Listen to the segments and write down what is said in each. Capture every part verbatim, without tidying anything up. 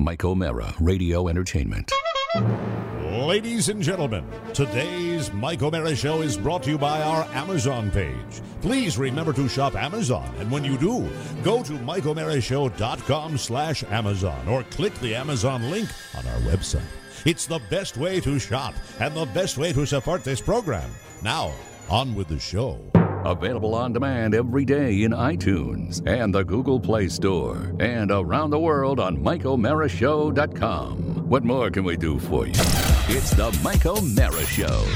Mike O'Mara, Radio Entertainment. Ladies and gentlemen, today's Mike O'Mara Show is brought to you by our Amazon page. Please remember to shop Amazon, and when you do, go to mike o'mara show dot com slash Amazon or click the Amazon link on our website. It's the best way to shop and the best way to support this program. Now, on with the show. Available on demand every day in iTunes and the Google Play Store and around the world on mike o'mara show dot com. What more can we do for you? It's the Mike O'Mara Show.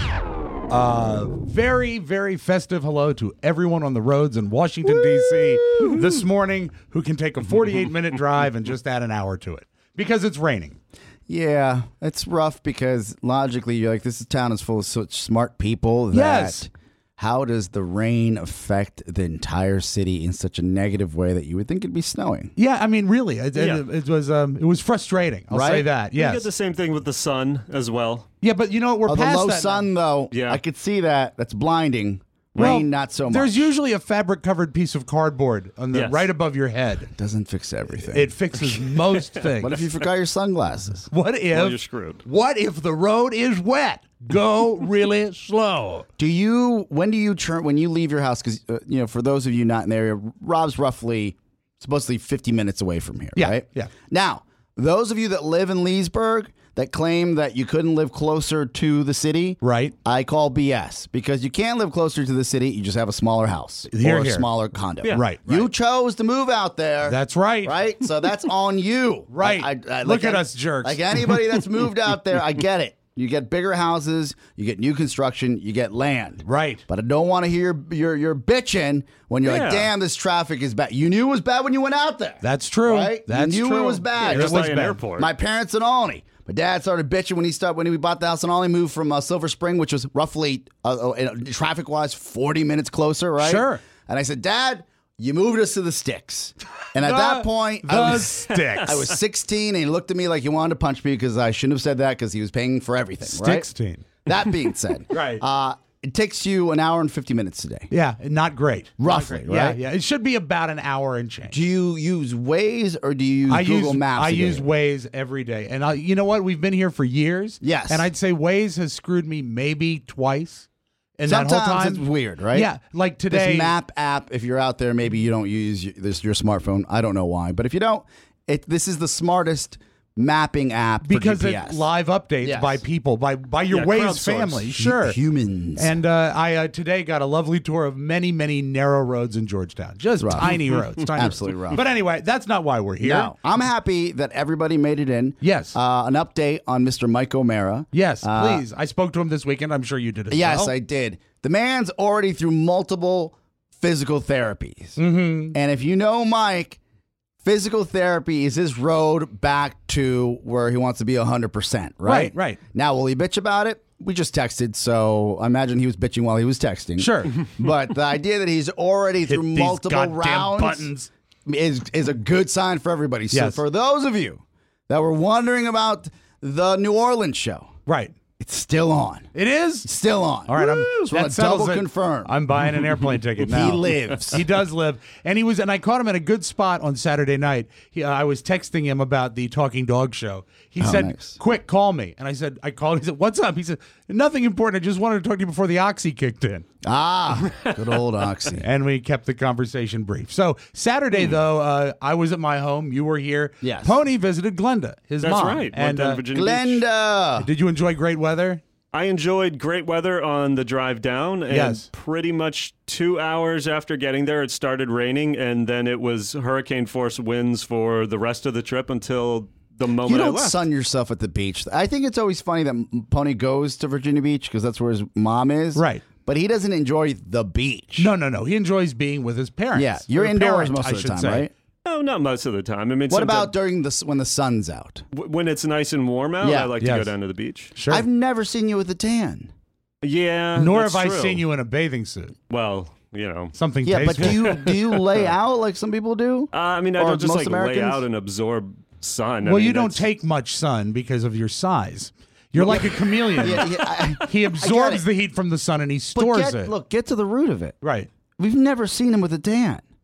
Uh, very, very festive hello to everyone on the roads in Washington, D C this morning who can take a forty-eight minute drive and just add an hour to it because it's raining. Yeah, it's rough because logically you're like, this town is full of such smart people that Yes. how does the rain affect the entire city in such a negative way that you would think it'd be snowing? Yeah, I mean, really, it, it- Yeah. it was um, it was frustrating. I'll say Right? that. You Yes. get the same thing with the sun as well. Yeah, but you know what? We're Oh, the past low that sun, now. though, Yeah. I could see that. That's blinding. Well, Rain, not so much. There's usually a fabric-covered piece of cardboard on the Yes. right above your head. Doesn't fix everything. It fixes most things. What if you forgot your sunglasses? What if? Well, you're screwed. What if the road is wet? Go really slow. Do you, when do you turn, when you leave your house, because, uh, you know, for those of you not in the area, Rob's roughly, supposedly fifty minutes away from here, Yeah, right? yeah. Now, those of you that live in Leesburg that claim that you couldn't live closer to the city, Right. I call B S, because you can't live closer to the city, you just have a smaller house Here, or a here. smaller condo. Yeah. Right. You right. chose to move out there. That's right. Right? So that's on you. Right. I- I- Look like at I- us jerks. Like anybody that's moved out there, I get it. You get bigger houses, you get new construction, you get land. Right. But I don't want to hear your your bitching when you're like, Yeah. damn, this traffic is bad. You knew it was bad when you went out there. That's true. Right? That's you knew true. it was bad. It Just was like an bad. airport. My parents in Olney. My dad started bitching when he started when we bought the house in Olney, moved from uh, Silver Spring, which was roughly uh, uh, traffic wise forty minutes closer, right? Sure. And I said, Dad, you moved us to the sticks. And at The- that point, the I was sticks. I was sixteen, and he looked at me like he wanted to punch me because I shouldn't have said that because he was paying for everything. Right? sixteen. That being said, Right. Uh, it takes you an hour and fifty minutes today. Yeah, not great. Roughly, Not great. right? Yeah, yeah. It should be about an hour and change. Do you use Waze or do you use I Google use Maps? I to get use it? Waze every day, and I, you know what? We've been here for years. Yes. and I'd say Waze has screwed me maybe twice. In that Sometimes whole time, it's weird, right? Yeah, like today. This map app, if you're out there, maybe you don't use y- this your smartphone. I don't know why, but if you don't, it this is the smartest mapping app because for it G P S. live updates Yes. by people, by by your Yeah, Waze crowdsourced. family. Sure, humans. And uh, I uh, today got a lovely tour of many, many narrow roads in Georgetown. Just Rough. tiny roads. Tiny Absolutely roads. rough. But anyway, that's not why we're here. No, I'm happy that everybody made it in. Yes. Uh, an update on Mister Mike O'Mara. Yes, Uh, please. I spoke to him this weekend. I'm sure you did as Yes, well. I did. The man's already through multiple physical therapies. Mm-hmm. And if you know Mike, physical therapy is his road back to where he wants to be one hundred percent, right? Right, right. Now, will he bitch about it? We just texted, so I imagine he was bitching while he was texting. Sure. But the idea that he's already Hit through these multiple goddamn rounds buttons. is is a good sign for everybody. So Yes. for those of you that were wondering about the New Orleans show, Right. it's still on. It is? Still on. All right, I'm Just wanna that settles double it. confirm. I'm buying an airplane ticket now. He lives. He does live, and he was, and I caught him at a good spot on Saturday night. He, uh, I was texting him about the Talking Dog show. He said, nice. "Quick, call me." And I said, "I called." He said, "What's up?" He said, "Nothing important. I just wanted to talk to you before the oxy kicked in." Ah, good old Oxy. And we kept the conversation brief. So Saturday, though, uh, I was at my home. You were here. Yes. Pony visited Glenda, his That's mom. right. Went And down to uh, Virginia Beach. Glenda. did you enjoy great weather? I enjoyed great weather on the drive down, and Yes. pretty much two hours after getting there, it started raining, and then it was hurricane force winds for the rest of the trip until the moment You I don't left. sun yourself at the beach. I think it's always funny that M- Pony goes to Virginia Beach because that's where his mom is. Right. But he doesn't enjoy the beach. No, no, no. He enjoys being with his parents. Yeah, you're Or indoors parent, most I of the should time, say. right? No, not most of the time. I mean, What sometimes- about during the s- when the sun's out? w- when it's nice and warm out? Yeah. I like to Yes. go down to the beach. Sure. I've never seen you with a tan. Yeah, Nor that's have I true. seen you in a bathing suit. Well, you know. Something Yeah, but tasteful. do you do you lay out like some people do? Uh, I mean, I Or don't just most like Americans? lay out and absorb sun. I well, mean, you don't that's- take much sun because of your size. You're like a chameleon. Yeah, yeah, I- He I get absorbs it. the heat from the sun and he But stores get, it. look, get to the root of it. Right. We've never seen him with a tan.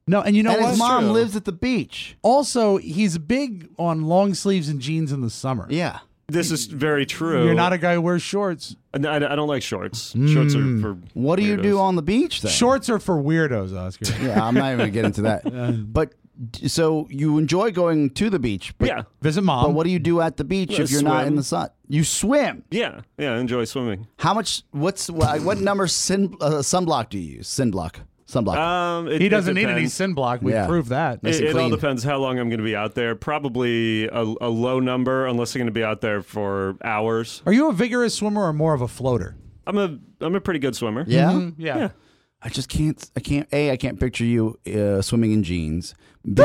No, and you know and what? his mom True. lives at the beach. Also, he's big on long sleeves and jeans in the summer. Yeah. This is very true. You're not a guy who wears shorts. I, I don't like shorts. Shorts are for. What do you do weirdos. on the beach then? Shorts are for weirdos, Oscar. Yeah, I'm not even going to get into that. But so you enjoy going to the beach. But, Yeah, Visit mom. But what do you do at the beach Yeah, if you're not in swim. the sun? You swim. yeah, yeah. I enjoy swimming. How much? What's what, what number sin, uh, sunblock do you use? Sunblock. Sunblock. Um, it, he doesn't it need any depends. sin block. We Yeah. proved that. Nice It, and it all clean. depends how long I'm going to be out there. Probably a, a low number, unless I'm going to be out there for hours. Are you a vigorous swimmer or more of a floater? I'm a I'm a pretty good swimmer. yeah. Mm-hmm. Yeah. Yeah. I just can't. I can't. A. I can't picture you uh, swimming in jeans. B.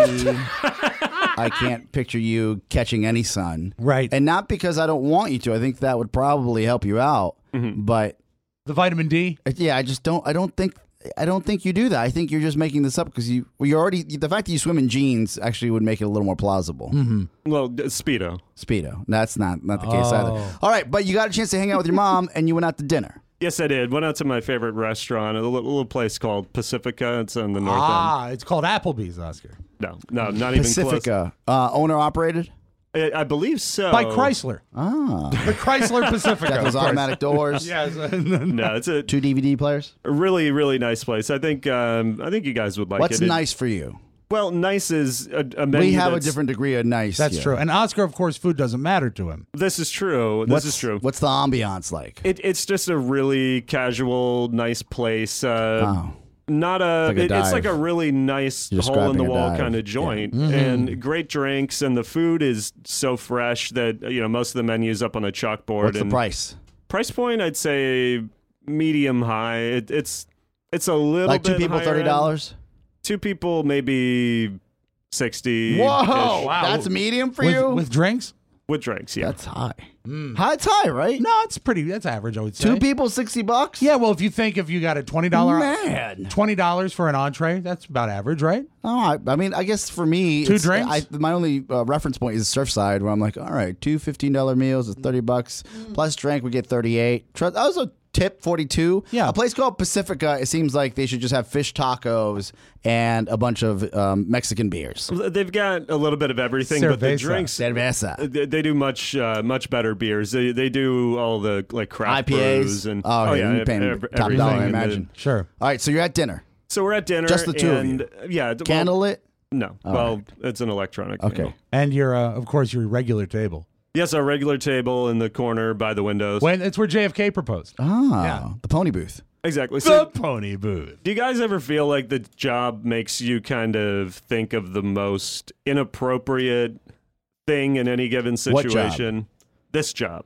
I can't picture you catching any sun. Right. And not because I don't want you to. I think that would probably help you out. But The vitamin D. uh, yeah, I just don't. I don't think. I don't think you do that. I think you're just making this up because you. Well, you're already. The fact that you swim in jeans actually would make it a little more plausible. Well, d- speedo. Speedo. That's not not the case Oh. either. All right, but you got a chance to hang out with your mom, and you went out to dinner. Yes, I did. Went out to my favorite restaurant, a little, little place called Pacifica. It's on the north Ah, it's called Applebee's, Oscar. end. No, no, not even close. Pacifica, uh, owner operated. I, I believe so. By Chrysler. Ah, The Chrysler Pacifica. got those of course. automatic doors. Yes. No, it's a Two D V D players. really, really nice place. I think um, I think you guys would like What's it. It- nice for you? Well, nice is a, a menu. We have a that's- different degree of nice. That's here. true. And Oscar, of course, food doesn't matter to him. This is true. This What's, is true. What's the ambiance like? It, it's just a really casual, nice place. Uh, Wow. Not a. like a it- it's like dive. a really nice You're hole in the describing a wall dive. kind of joint, and great drinks, and the food is so fresh that you know most of the menus up on a chalkboard. What's the and price? Price point, I'd say medium high. It, it's it's a little Like two bit people, higher thirty end. doll's. Two people, maybe sixty. Whoa, Wow. that's medium for With, you. with drinks? with drinks. Yeah, That's high. High, it's high, right? No, it's pretty. That's average, I would say. Two people, sixty bucks. Yeah, well, if you think if you got a twenty dollars Man. twenty dollars for an entree, that's about average, right? Oh, I, I mean, I guess for me, Two it's- drinks? I, my only uh, reference point is Surfside, where I'm like, all right, two fifteen dollar meals is thirty bucks plus drink, we get thirty-eight. Trust, I also tip forty-two. Yeah. A place called Pacifica. It seems like they should just have fish tacos and a bunch of um, Mexican beers. they've got a little bit of everything, but the Cerveza. drinks. Cerveza. They, they do much uh, much better beers. They they do all the like craft I P As. brews and Oh, yeah, you're paying ev- top everything. dollar, I And the- imagine. Sure. All right, so you're at dinner. so we're at dinner, Just the two of and, you? Yeah, d- Candlelit? Well, no, well, it's an electronic. Okay. candle. And your, uh, of course, your regular table. Yes, our regular table in the corner by the windows. When it's where J F K proposed. Ah, Yeah. the pony booth. Exactly. The So, pony booth. do you guys ever feel like the job makes you kind of think of the most inappropriate thing in any given What job? situation? This job.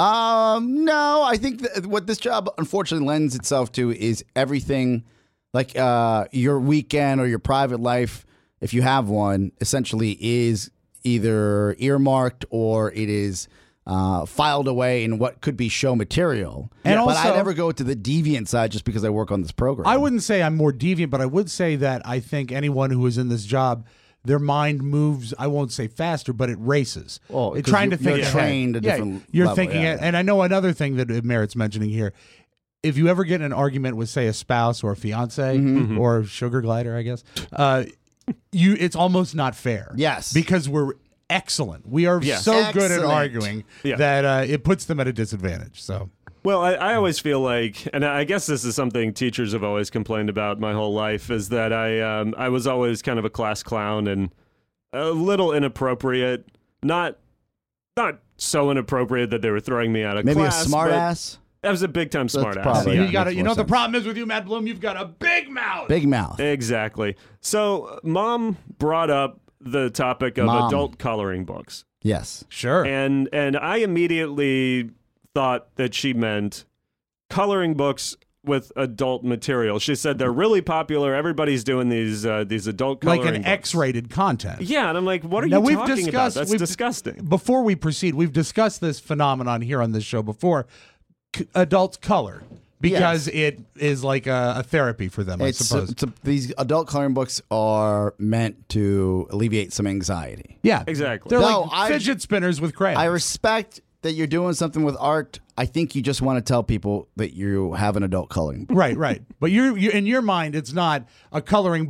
Um, no, I think that what this job unfortunately lends itself to is everything like uh, your weekend or your private life, if you have one, essentially is either earmarked or it is uh, filed away in what could be show material. And but I also- never go to the deviant side just because I work on this program. I wouldn't say I'm more deviant, but I would say that I think anyone who is in this job, their mind moves, I won't say faster, but it races. Well, They're 'cause trying to you're- think you're ahead. trained a Yeah, different You're level, thinking yeah. it. And I know another thing that it merits mentioning here. If you ever get in an argument with, say, a spouse or a fiance Mm-hmm. or sugar glider, I guess, uh, you it's almost not fair. Yes. Because we're excellent. We are Yes. so good at Excellent. arguing Yeah. that uh, it puts them at a disadvantage. So Well, I, I always feel like, and I guess this is something teachers have always complained about my whole life, is that I um, I was always kind of a class clown and a little inappropriate. Not not so inappropriate that they were throwing me out of Maybe class. a smart but ass, I was a big time smart ass. probably- Yeah. you got to, makes you more know, the sense. problem is with you, Matt Bloom, you've got a big mouth. big mouth. Exactly. So, mom brought up the topic of Mom. adult coloring books. Yes. Sure. And and I immediately thought that she meant coloring books with adult material. She said they're really popular. Everybody's doing these uh, these adult coloring like an books. X-rated content. Yeah, and I'm like, what are Now, you we've talking about? discussed- That's we've- disgusting. Before we proceed, we've discussed this phenomenon here on this show before. C- adults color because it is like a, a therapy for them, I It's, suppose. it's a- these adult coloring books are meant to alleviate some anxiety. yeah, Exactly. They're No, like I- fidget spinners with crayons. I respect that you're doing something with art. I think you just want to tell people that you have an adult coloring book. right, right. But you're, you in your mind, it's not a coloring book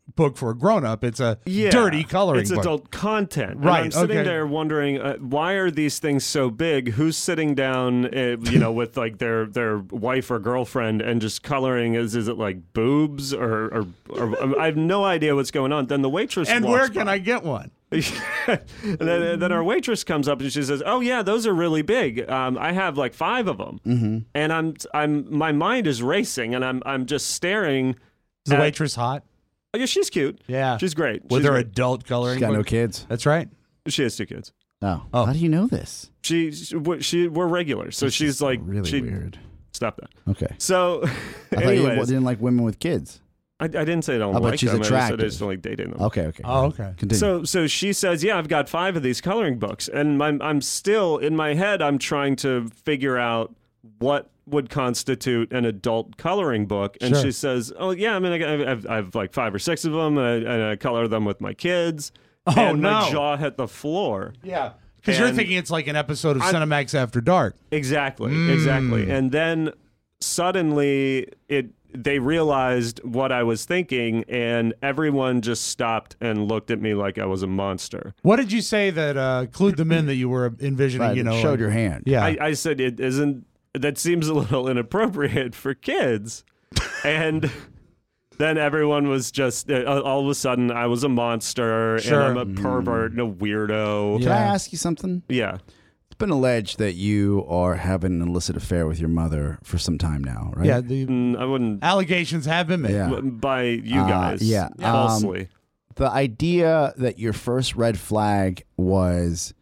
book for a grown up. It's a Yeah, dirty coloring it's book. adult content. And Right, I'm sitting okay. there wondering, uh, why are these things so big? Who's sitting down, uh, you know, with like their their wife or girlfriend and just coloring? Is is it like boobs or, or, or I have no idea what's going on. Then the waitress And walks where can by. I get one? and then, and then our waitress comes up and she says, "Oh yeah, those are really big. Um, I have like five of them." Mm-hmm. And I'm I'm my mind is racing and I'm I'm just staring. Is the at- waitress hot? Oh, yeah, she's cute. Yeah. she's great. With She's her great. adult coloring She's got book? no kids. That's right. She has two kids. Oh. Oh. How do you know this? She, she, we're- she we're regular, so she's like Really she, weird. Stop that. Okay. So, I thought you anyways, didn't like women with kids. I, I didn't say I don't Oh, but like she's them. I just said I attractive. just don't like dating them. Okay, okay. Oh, okay. Continue. So, so she says, "Yeah, I've got five of these coloring books," and I'm, I'm still in my head. I'm trying to figure out what would constitute an adult coloring book. And Sure. she says, "Oh, yeah, I mean, I, I've, I've like five or six of them, and I, and I color them with my kids." Oh, and my no. jaw hit the floor. Yeah. Because you're And thinking it's like an episode of I'm- Cinemax After Dark. Exactly, Mm. exactly. And then suddenly it they realized what I was thinking, and everyone just stopped and looked at me like I was a monster. What did you say that uh, clued them in that you were envisioning? Right, you know, showed like- your hand. Yeah. I, I said it isn't. That seems a little inappropriate for kids, and then everyone was just uh, all of a sudden I was a monster Sure. and I'm a pervert and a weirdo. Can Yeah. I ask you something? Yeah. It's been alleged that you are having an illicit affair with your mother for some time now, right? yeah. The Mm, I wouldn't allegations have been made. Yeah. w- by you Uh, guys. yeah. falsely. The idea that your first red flag was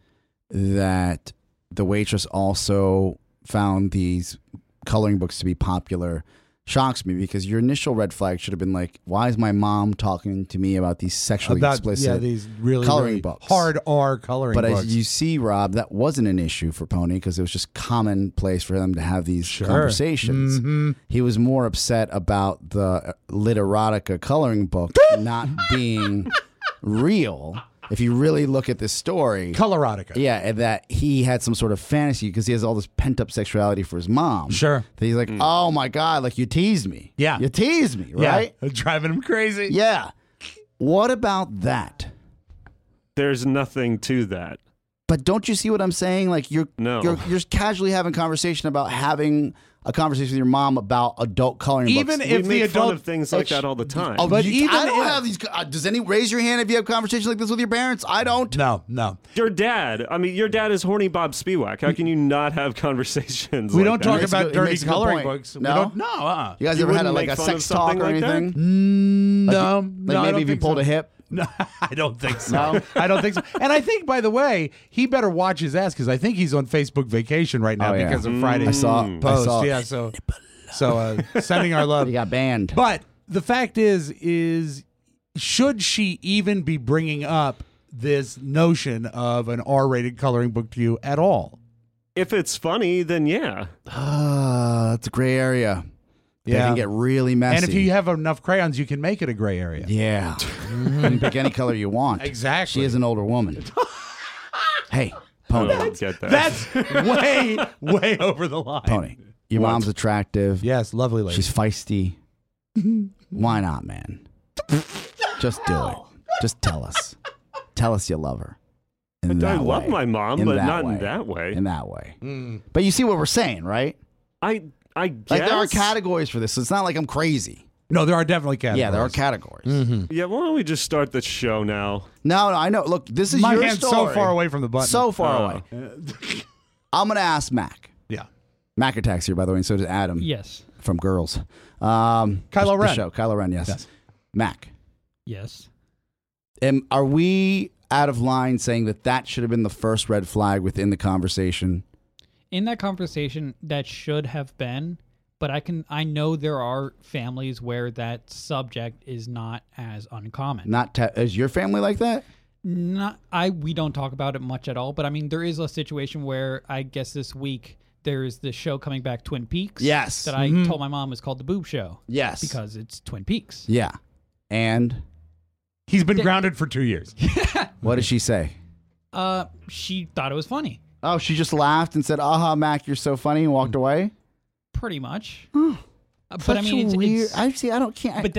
that the waitress also found these coloring books to be popular shocks me, because your initial red flag should have been like, why is my mom talking to me about these sexually About explicit yeah, these really coloring really books? hard R coloring But books. as you see, Rob, that wasn't an issue for Pony because it was just commonplace for them to have these Sure. conversations. Mhm. He was more upset about the Lit Erotica coloring book not being real. If you really look at this story, Coloratica. yeah, and that he had some sort of fantasy because he has all this pent up sexuality for his mom. Sure. That he's like, oh my God, like you teased me. Yeah. You teased me, Yeah. right? Driving him crazy. Yeah. What about that? There's nothing to that. But don't you see what I'm saying? Like you're No. you're you're casually having conversation about having a conversation with your mom about adult coloring Even books. if we the make fun adult of things like that all the time. Oh, But you- even I don't if- have these. Uh, does any raise your hand if you have conversations like this with your parents? I don't. No, no. Your dad, I mean, your dad is horny Bob Spiewak. How can you not have conversations? We like don't that? talk makes a about good- it dirty makes a good coloring point. books. We No? don't- no. Uh-uh. You guys You ever had a, wouldn't like make a fun sex of something talk or like that? anything? Mm, Like no, you- no, like I maybe don't if you think pulled so. a hip. No, I don't think so. No? I don't think so. And I think, by the way, he better watch his ass because I think he's on Facebook vacation right now Oh, yeah. because of Friday's I saw. I post. saw. Yeah, so so uh, sending our love. He got banned. But the fact is, is should she even be bringing up this notion of an R-rated coloring book to you at all? If it's funny, then yeah. Ah, that's a gray area. They Yeah. can get really messy. And if you have enough crayons, you can make it a gray area. yeah, you can pick any color you want. Exactly. She is an older woman. Hey, I Pony. don't get that. That's way, way over the line. Pony. Your What? mom's attractive. Yes, lovely lady. She's feisty. Why not, man? Just do it. Just tell us. Tell us you love her. In I that love way. my mom, In but that not way. in that way. In that way. Mm. But you see what we're saying, right? I I guess. Like there are categories for this, so it's not like I'm crazy. No, there are definitely categories. Yeah, there are categories. Mm-hmm. Yeah, why don't we just start the show now? No, no, I know. Look, this is My your hand's story. so far away from the button. So far Oh. away. I'm gonna ask Mac. Yeah. Mac attacks here, by the way, and so does Adam Yes. from Girls. Um, Kylo the Ren. show. Kylo Ren. Yes. Yes. Mac. Yes. Am, are we out of line saying that that should have been the first red flag within the conversation? In that conversation, that should have been, but I can I know there are families where that subject is not as uncommon. Not te- is your family like that? Not I we don't talk about it much at all, but I mean there is a situation where I guess this week there's the show coming back, Twin Peaks. Yes. That I Mhm. told my mom is called the Boob Show Yes. because it's Twin Peaks. Yeah. And He's been grounded for two years. what did she say? Uh, she thought it was funny, Oh, she just laughed and said, "Aha, Mac, you're so funny," and walked away. pretty much. Uh, but I Such mean, a it's, weird. it's I see. I don't can't. but that's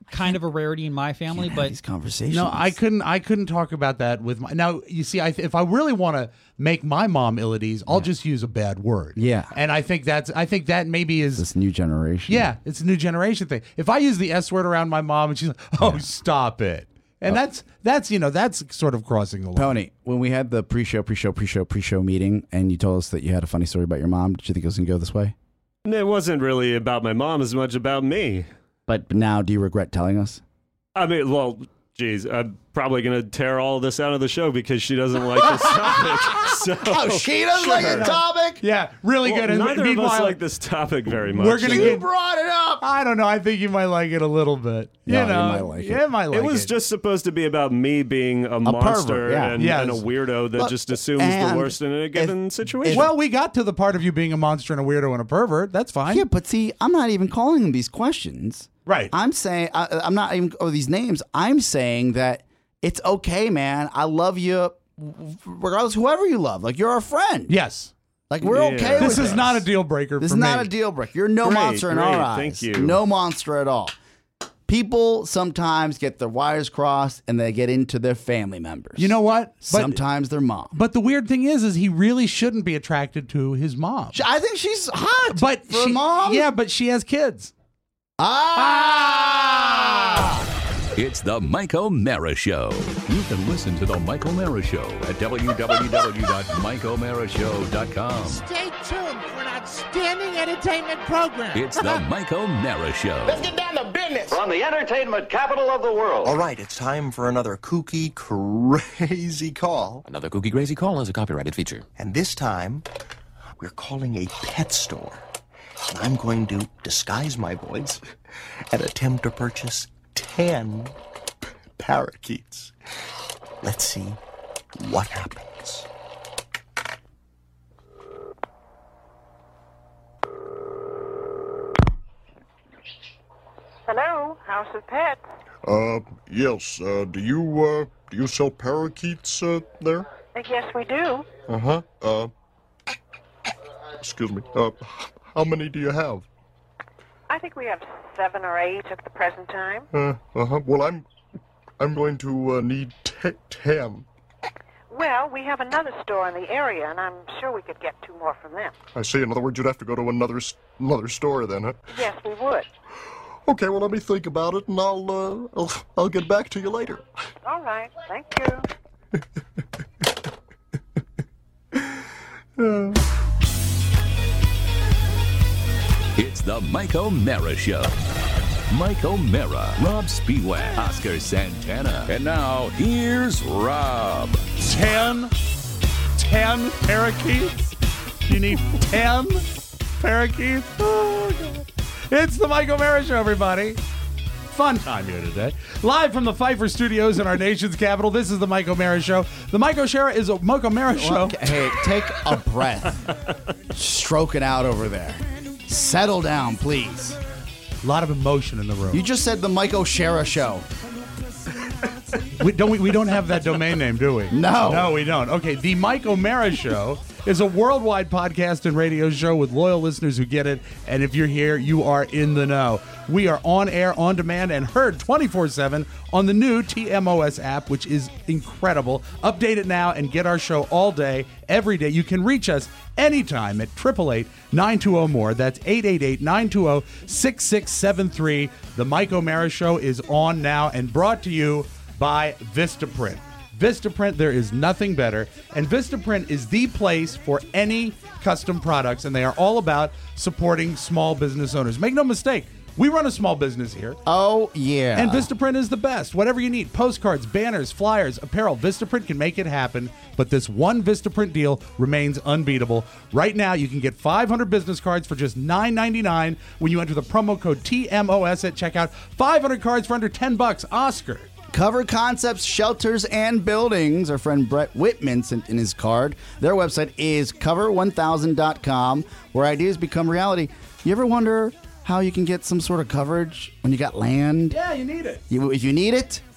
kind of a rarity in my family, Have but these conversations. No, I couldn't. I couldn't talk about that with my. Now you see, I, if I really want to make my mom ill at ease, I'll just use a bad word. Yeah. and I think that's. I think that maybe is. This new generation. Yeah, it's a new generation thing. If I use the S word around my mom and she's like, "Oh, stop it," and that's that's you know that's sort of crossing the line. Tony, when we had the pre-show, pre-show, pre-show, pre-show meeting, and you told us that you had a funny story about your mom, did you think it was going to go this way? It wasn't really about my mom as much about me. But now, do you regret telling us? I mean, well, geez, I'm probably going to tear all this out of the show because she doesn't like this topic. So, Oh, she doesn't like the topic? Yeah, really well, good. And neither of meanwhile, us like this topic very much. We're gonna You get- brought it up. I don't know. I think you might like it a little bit. You No, you know, might like it. You might like It was it. just supposed to be about me being a, monster pervert, yeah. and, Yes. and a weirdo that Look, just assumes and the worst in a given situation. Well, we got to the part of you being a monster and a weirdo and a pervert. That's fine. Yeah, but see, I'm not even calling them these questions. Right. I'm saying, I, I'm not even, oh, these names. I'm saying that it's okay, man. I love you, regardless, whoever you love. Like, you're our friend. Yes. Like, we're Yeah. okay This with is not a deal breaker This for is me. not a deal breaker. You're no Great, monster in our great. eyes. Thank you. No monster at all. People sometimes get their wires crossed and they get into their family members. You know what? But, Sometimes their mom. but the weird thing is, is he really shouldn't be attracted to his mom. I think she's hot. But for she, a mom. yeah, but she has kids. Ah. It's the Mike O'Mara Show. You can listen to the Mike O'Mara Show at w w w dot mike o'mara show dot com. Stay tuned for an outstanding entertainment program. It's the Mike O'Mara Show. Let's get down to business. From the entertainment capital of the world. All right, it's time for another kooky, crazy call. Another Kooky Crazy Call is a copyrighted feature. And this time, we're calling a pet store. And I'm going to disguise my voice and attempt to purchase ten p- parakeets. Let's see what happens. Hello, House of Pets. Uh, yes, uh, do you, uh, do you sell parakeets, uh, there? Uh, Yes, we do. Uh-huh, uh, excuse me, uh, how many do you have? I think we have seven or eight at the present time. Uh, uh-huh, well, I'm, I'm going to, uh, need te- ten. Well, we have another store in the area, and I'm sure we could get two more from them. I see, in other words, you'd have to go to another, s- another store then, huh? Yes, we would. Okay, well, let me think about it, and I'll, uh, I'll, I'll get back to you later. All right, thank you. It's the Mike O'Mara Show. Mike O'Mara, Rob Spiewak, Oscar Santana. And now, here's Rob. Ten? Ten parakeets? You need ten parakeets? Oh, God. It's the Mike O'Mara Show, everybody. Fun time here today. Live from the Pfeiffer Studios in our nation's capital, this is the Mike O'Mara Show. The Mike O'Mara is a Mike O'Mara Show. Hey, take a breath. Stroke it out over there. Settle down, please. A lot of emotion in the room. You just said the Mike O'Shara Show. We don't we, we don't have that domain name, do we? No. No, we don't. Okay, the Mike O'Mara Show is a worldwide podcast and radio show with loyal listeners who get it. And if you're here, you are in the know. We are on air, on demand, and heard twenty-four seven on the new T M O S app, which is incredible. Update it now and get our show all day, every day. You can reach us anytime at eight eight eight, nine two zero, more. That's eight eight eight, nine two zero, six six seven three. The Mike O'Mara Show is on now and brought to you by Vistaprint. Vistaprint, there is nothing better. And Vistaprint is the place for any custom products, and they are all about supporting small business owners. Make no mistake, we run a small business here. Oh, yeah. And Vistaprint is the best. Whatever you need, postcards, banners, flyers, apparel, Vistaprint can make it happen. But this one Vistaprint deal remains unbeatable. Right now, you can get five hundred business cards for just nine ninety-nine when you enter the promo code T M O S at checkout. five hundred cards for under ten bucks. Oscar. Cover Concepts, Shelters, and Buildings. Our friend Brett Whitman sent in his card. Their website is cover one thousand dot com, where ideas become reality. You ever wonder how you can get some sort of coverage when you got land? Yeah, you need it. You, if you need it,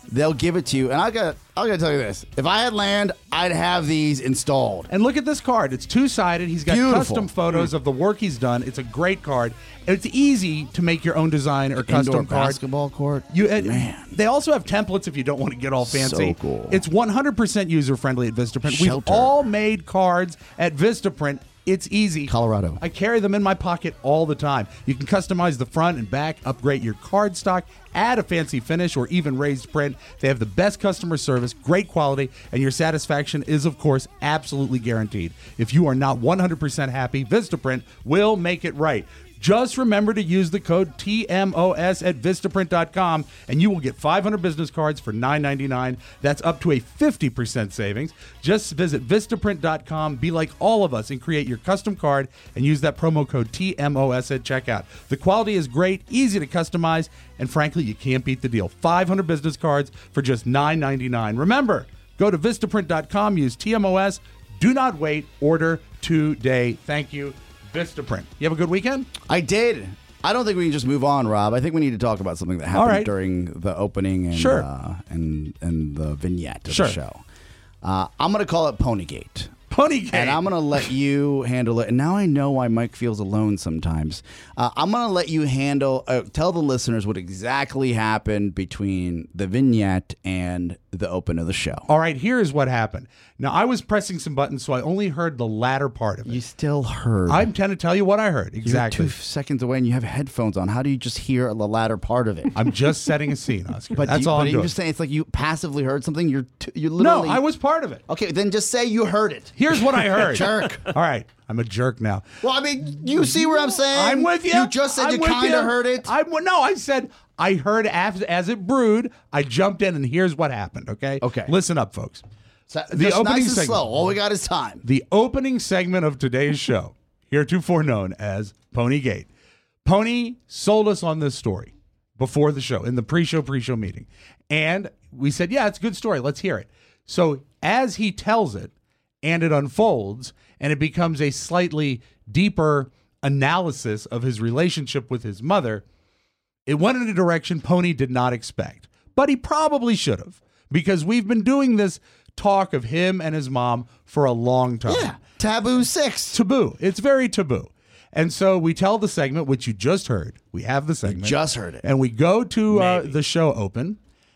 they'll give it to you. And I got I got to tell you this: if I had land, I'd have these installed. And look at this card. It's two-sided. He's got Beautiful. custom photos of the work he's done. It's a great card. It's easy to make your own design or custom Indoor card. basketball court. You, uh, Man. They also have templates if you don't want to get all fancy. So cool. It's one hundred percent user-friendly at Vistaprint. Shelter. We've all made cards at Vistaprint. It's easy. Colorado. I carry them in my pocket all the time. You can customize the front and back, upgrade your card stock, add a fancy finish, or even raised print. They have the best customer service, great quality, and your satisfaction is, of course, absolutely guaranteed. If you are not one hundred percent happy, Vistaprint will make it right. Just remember to use the code T M O S at Vistaprint dot com, and you will get five hundred business cards for nine ninety-nine. That's up to a fifty percent savings. Just visit Vistaprint dot com, be like all of us, and create your custom card, and use that promo code T M O S at checkout. The quality is great, easy to customize, and frankly, you can't beat the deal. five hundred business cards for just nine ninety-nine. Remember, go to Vistaprint dot com, use T M O S. Do not wait. Order today. Thank you, Vistaprint. You have a good weekend? I did. I don't think we can just move on, Rob. I think we need to talk about something that happened right. during the opening and Sure. uh, and and the vignette of Sure. the show. Uh, I'm going to call it Ponygate. Ponygate. And I'm going to let you handle it. And now I know why Mike feels alone sometimes. Uh, I'm going to let you handle, uh, tell the listeners what exactly happened between the vignette and the open of the show. All right, here's what happened. Now, I was pressing some buttons, so I only heard the latter part of it. You still heard. I'm trying to tell you what I heard. Exactly. You're two seconds away and you have headphones on. How do you just hear the latter part of it? I'm just setting a scene, Oscar. But That's you, all but I'm you're doing. just saying it's like you passively heard something. You're t- you're No, literally. I was part of it. Okay, then just say you heard it. Here's what I heard. Jerk. All right, I'm a jerk now. Well, I mean, you see where I'm saying? I'm with you. You just said I'm you with kind of you. heard it. I'm no. I said I heard as as it brewed. I jumped in, and here's what happened. Okay. Okay. Listen up, folks. So, the just opening nice and segment. slow. All we got is time. The opening segment of today's show, heretofore known as Ponygate. Pony sold us on this story before the show, in the pre-show, pre-show meeting. And we said, yeah, it's a good story. Let's hear it. So as he tells it, and it unfolds, and it becomes a slightly deeper analysis of his relationship with his mother, it went in a direction Pony did not expect. But he probably should have, because we've been doing this talk of him and his mom for a long time. Yeah. Taboo six. Taboo. It's very taboo. And so we tell the segment, which you just heard. We have the segment. just heard it. And we go to uh, the show open,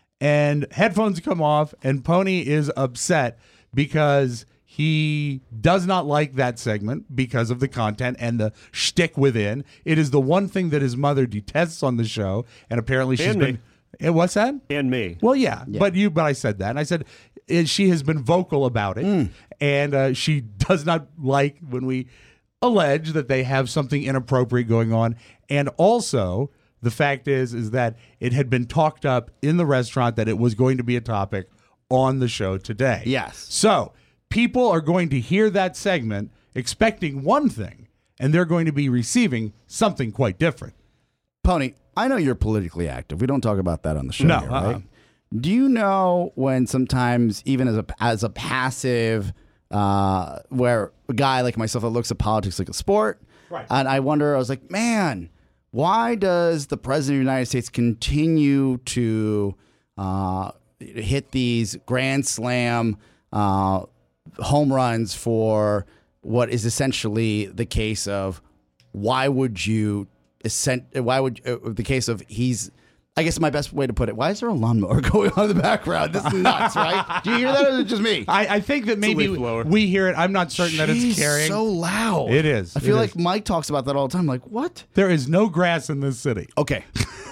and headphones come off, and Pony is upset because he does not like that segment because of the content and the shtick within. It is the one thing that his mother detests on the show, and apparently she's And been. me. Eh, What's that? And me. Well, yeah, but you, but I said that, and I said eh, she has been vocal about it, and uh, she does not like when we allege that they have something inappropriate going on, and also the fact is, is that it had been talked up in the restaurant that it was going to be a topic on the show today. Yes. So people are going to hear that segment expecting one thing, and they're going to be receiving something quite different. Pony, I know you're politically active. We don't talk about that on the show No, here, uh-uh. right? Do you know when sometimes, even as a as a passive, uh, where a guy like myself that looks at politics like a sport, Right. and I wonder, I was like, man, why does the president of the United States continue to uh, hit these grand slam uh, home runs for what is essentially the case of why would you why would uh, the case of he's I guess my best way to put it, why is there a lawnmower going on in the background? This is nuts, right? Do you hear that, or is it just me? I, I think that maybe leaf blower. we hear it. I'm not certain that it's Jeez, carrying. so loud. It is. I feel It like is. Mike talks about that all the time. Like, what? There is no grass in this city. Okay.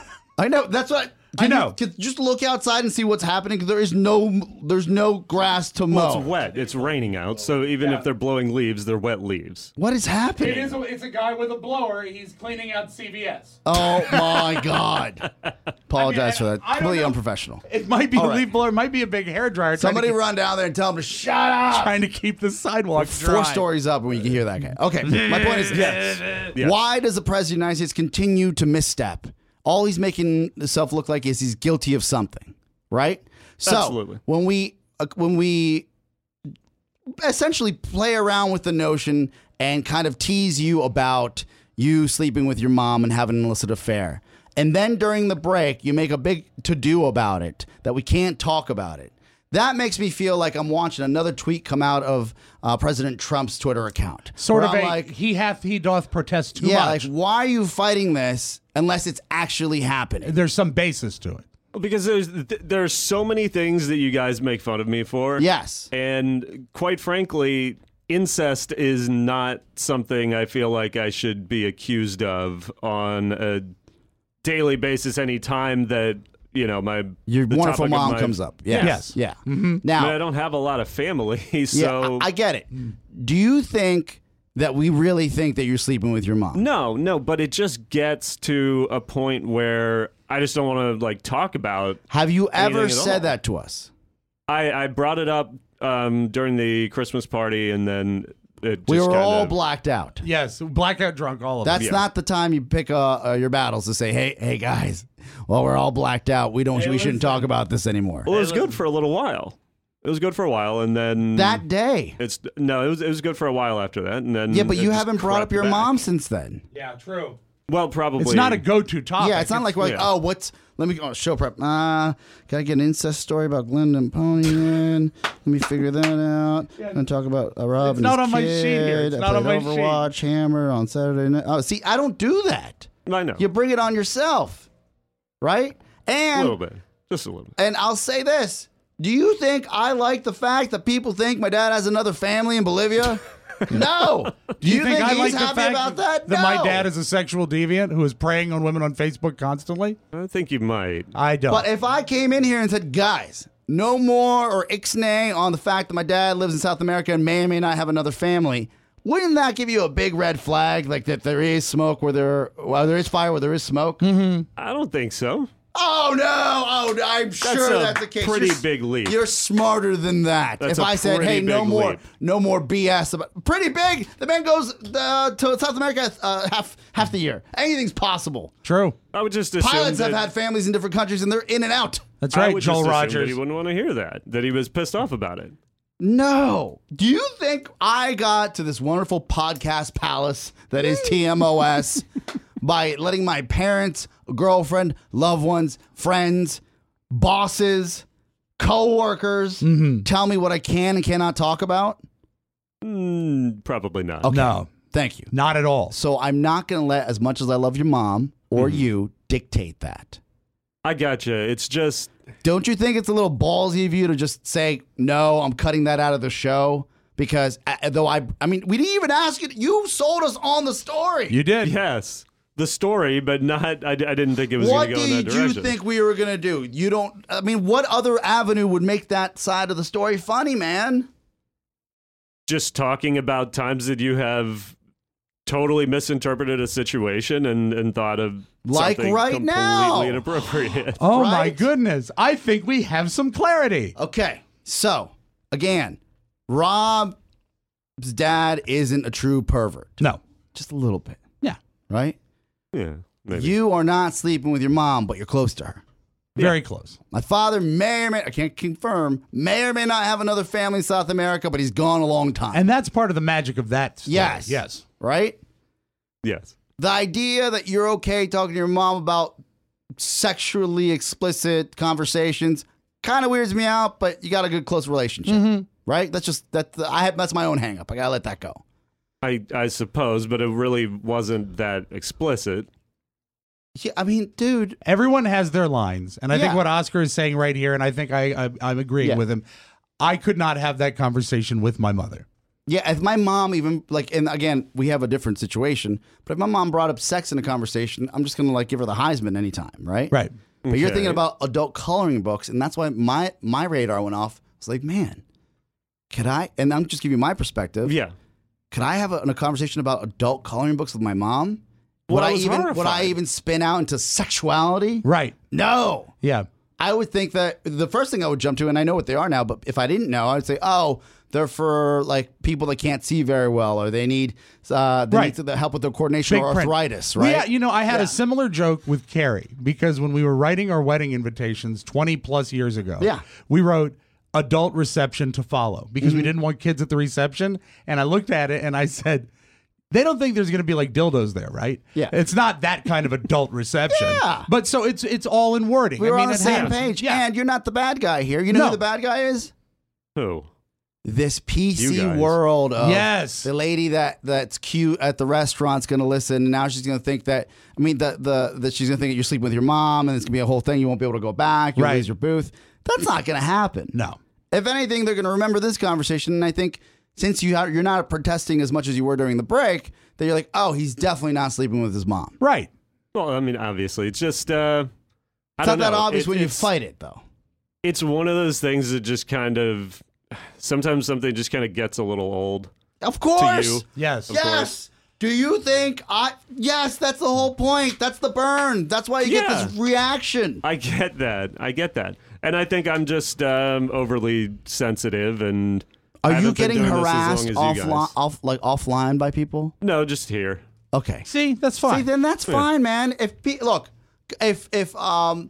I know. That's what I know. need- Just look outside and see what's happening, because there is no there's no grass to mow. Well, it's wet. It's raining out. So even if they're blowing leaves, they're wet leaves. What is happening? a, it's a guy with a blower. He's cleaning out C V S. Oh my God! Apologize I for that. I don't Completely know. unprofessional. It might be All a right. leaf blower. It might be a big hairdryer. Somebody trying to run down there and tell him to shut keep, up. trying to keep the sidewalk Four dry. stories up, and we can hear that guy. Okay, my point is this: Yes. why does the president of the United States continue to misstep? All he's making himself look like is he's guilty of something, right? So Absolutely. when we uh, when we essentially play around with the notion and kind of tease you about you sleeping with your mom and having an illicit affair, and then during the break, you make a big to-do about it, that we can't talk about it. That makes me feel like I'm watching another tweet come out of uh, President Trump's Twitter account. Sort where of I'm a, like, he hath, he doth protest too yeah, much. like, why are you fighting this unless it's actually happening? There's some basis to it. Because there's there's so many things that you guys make fun of me for. Yes. And quite frankly, incest is not something I feel like I should be accused of on a daily basis any time that, you know, my Your the wonderful topic of mom my- comes up. Yes. Yes. Yeah. Mm-hmm. Now, I, mean, I don't have a lot of family, so... yeah, I, I get it. Do you think that we really think that you're sleeping with your mom? No, no, but it just gets to a point where I just don't want to, like, talk about... Have you ever anything at said all. that to us? I, I brought it up um, during the Christmas party, and then it just We were kinda, all blacked out. Yes, blackout drunk, all of That's us. not the time you pick uh, uh, your battles to say, "Hey, hey, guys, well, we're all blacked out. We don't. Hey, we shouldn't listen. talk about this anymore." Well, it was good for a little while. It was good for a while, and then That day. it's no, it was it was good for a while after that, and then Yeah, but it you just haven't brought up crept your back. mom since then. Yeah, true. Well, probably It's not a go-to topic. Yeah, it's not like, like yeah. oh, what's let me oh, show prep. Uh, gotta get an incest story about Glenda and Pony in. Let me figure that out. I'm gonna talk about uh, Rob It's and not his on my sheet here. kid. It's I not on played my sheet. Overwatch Hammer on Saturday night. Oh, see, I don't do that. I know You bring it on yourself, right? a And little bit, just a little bit. And I'll say this. Do you think I like the fact that people think my dad has another family in Bolivia? No. Do you, think, I he's like the happy fact about that? that my No. dad is a sexual deviant who is preying on women on Facebook constantly? I think you might. I don't. But if I came in here and said, guys, no more or ixnay on the fact that my dad lives in South America and may or may not have another family, wouldn't that give you a big red flag, like that there is smoke where there, well, there is fire where there is smoke? Mm-hmm. I don't think so. Oh no! Oh, I'm sure a that's the case. pretty You're s- big leap. You're smarter than that. That's if a I said, pretty "Hey, no big more, leap. no more B S," about pretty big. The man goes uh, to South America uh, half half the year. Anything's possible. True. I would just assume Pilots that, have had families in different countries, and they're in and out. That's I right, would Joel just assume Rogers. That he wouldn't want to hear that. That he was pissed off about it. No. Do you think I got to this wonderful podcast palace that is T M O S by letting my parents, girlfriend, loved ones, friends, bosses, co-workers tell me what I can and cannot talk about? Mm, probably not. Okay. No, Thank you. not at all. So I'm not going to let, as much as I love your mom or you, dictate that. I gotcha. It's just Don't you think it's a little ballsy of you to just say, no, I'm cutting that out of the show? Because uh, though I, I mean, we didn't even ask you. You sold us on the story. You did. yes, the story, but not. I, I didn't think it was What going to go in that did you direction. think we were going to do? You don't, I mean, what other avenue would make that side of the story funny, man? Just talking about times that you have totally misinterpreted a situation and, and thought of Like something right completely now. inappropriate. Oh my Right? goodness. I think we have some clarity. Okay. So, again, Rob's dad isn't a true pervert. No. Just a little bit, Yeah. right? Yeah, maybe. You are not sleeping with your mom, but you're close to her. Very close. My father may or may, I can't confirm, may or may not have another family in South America, but he's gone a long time. And that's part of the magic of that story. yes. Yes. Right? yes. The idea that you're okay talking to your mom about sexually explicit conversations kind of weirds me out, but you got a good close relationship. Right? That's just, that I have, that's my own hang up. I got to let that go. I, I suppose, but it really wasn't that explicit. Yeah, I mean, dude. Everyone has their lines. And I think Yeah. what Oscar is saying right here, and I think I, I, I'm agreeing Yeah. with him, I could not have that conversation with my mother. Yeah, if my mom even like, and again, we have a different situation, but if my mom brought up sex in a conversation, I'm just gonna like give her the Heisman anytime, right? Right. But you're Okay. thinking about adult coloring books, and that's why my my radar went off. It's like, man, could I? And I'm just giving you my perspective. Yeah. Could I have a, a conversation about adult coloring books with my mom? Well, would I I was even would I horrified. even spin out into sexuality? Right. No. Yeah. I would think that the first thing I would jump to, and I know what they are now, but if I didn't know, I would say, oh, they're for like people that can't see very well, or they need uh, they Right. need to help with their coordination Big or print. arthritis, We right? had- you know, I had Yeah. a similar joke with Carrie because when we were writing our wedding invitations twenty plus years ago, Yeah. we wrote adult reception to follow because Mm-hmm. we didn't want kids at the reception. And I looked at it and I said, They don't think there's going to be like dildos there, right? Yeah. It's not that kind of adult reception. Yeah. But so it's it's all in wording. We're I mean, on the it same happens. page. Yeah. And you're not the bad guy here. You know No. who the bad guy is? Who? This P You C guys. world of Yes. the lady that that's cute at the restaurant's going to listen, and now she's going to think that, I mean, the, the, that she's going to think that you're sleeping with your mom, and it's going to be a whole thing. You won't be able to go back. You'll Right. lose your booth. That's not going to happen. No. If anything, they're going to remember this conversation, and I think since you have, you're not protesting as much as you were during the break, that you're like, oh, he's definitely not sleeping with his mom. Right. Well, I mean, obviously, it's just. Uh, I It's don't not that know. obvious It- when you it's- fight it, though. It's one of those things that just kind of. Sometimes something just kind of gets a little old. Of course. To you. Yes. Of Yes. course. Do you think I? Yes, that's the whole point. That's the burn. That's why you Yeah. get this reaction. I get that. I get that. And I think I'm just um, overly sensitive and. I Are you haven't been getting doing this as harassed long as you offline, guys. off like offline by people? No, just here. Okay. See, that's fine. See, then that's Yeah. fine, man. If pe- look, if if um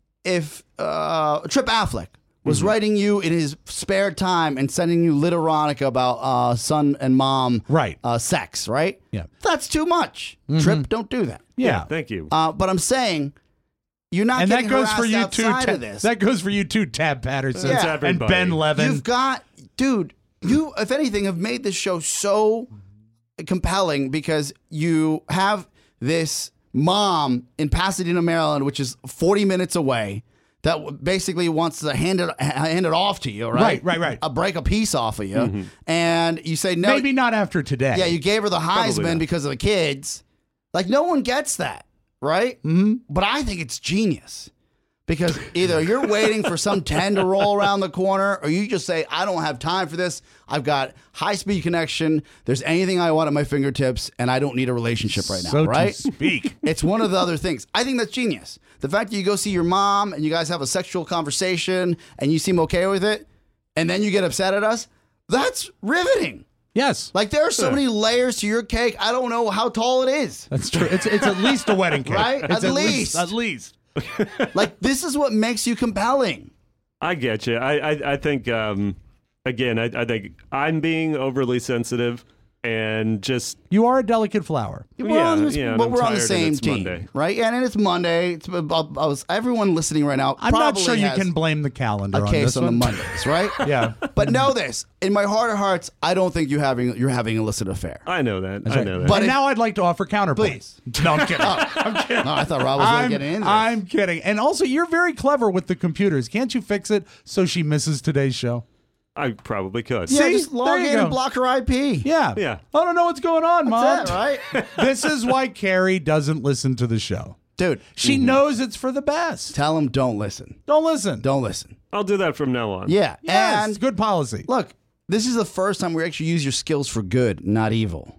if uh Trip Affleck was Mm-hmm. writing you in his spare time and sending you literonica about uh son and mom Right. uh sex, right? Yeah. That's too much. Trip, don't do that. Yeah. Thank you. Uh, but I'm saying you're not And getting that goes for harassed you too. outside Ta- of this. that goes for you too, Tab Patterson Yeah. and everybody. Ben Levin. You've got, dude, you, if anything, have made this show so compelling because you have this mom in Pasadena, Maryland, which is forty minutes away, that basically wants to hand it hand it off to you, right? Right, right, right. Uh, break a piece off of you. And you say, no. Maybe not after today. Yeah, you gave her the Heisman not. because of the kids. Like, no one gets that, right? Mm-hmm. But I think it's genius because either you're waiting for some ten to roll around the corner or you just say, I don't have time for this. I've got high-speed connection. There's anything I want at my fingertips, and I don't need a relationship right now, so right? to speak. It's one of the other things. I think that's genius. The fact that you go see your mom and you guys have a sexual conversation and you seem okay with it, and then you get upset at us, that's riveting. Yes. Like, there are so many layers to your cake. I don't know how tall it is. That's true. It's it's at least a wedding cake. Right? It's At least. At least. Like, this is what makes you compelling. I get you. I I, I think um, again. I, I think I'm being overly sensitive and just You are a delicate flower. We're Yeah, on this, yeah, and but I'm we're on the tired and same it's team, Monday. right? Yeah, and it's Monday. It's, I was, everyone listening right now I'm not probably sure you has can blame the calendar a on case this on the one. Mondays, right? Yeah. But know this, in my heart of hearts, I don't think you having you're having an illicit affair. I know that. That's I right. know that. But and if- now I'd like to offer counterpoints. No, I'm kidding. I'm kidding. No, I thought Rob was really I'm, getting into this. I'm kidding. And also, you're very clever with the computers. Can't you fix it so she misses today's show? I probably could. yeah, See? just log There you in go. and block her I P. Yeah. Yeah. I don't know what's going on, Mom. That's it, right? This is why Carrie doesn't listen to the show. Dude, She knows it's for the best. tell him don't listen. Don't listen. Don't listen. I'll do that from now on. Yeah. Yes, And good policy. look, this is the first time we actually use your skills for good, not evil.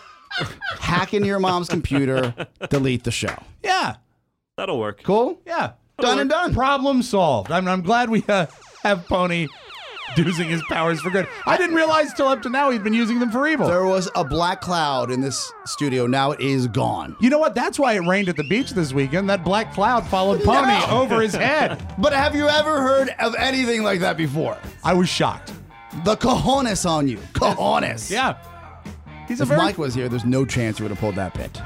Hack into your mom's computer, delete the show. Yeah. That'll work. Cool? Yeah. Done and done. Problem solved. I'm, I'm glad we uh, have Pony using his powers for good. I didn't realize till up to now he'd been using them for evil. There was a black cloud in this studio. Now it is gone. You know what? That's why it rained at the beach this weekend. That black cloud followed Pony No. over his head. But have you ever heard of anything like that before? I was shocked. The cojones on you. Cojones. Yeah. He's a If very Mike was here, there's no chance he would have pulled that bit.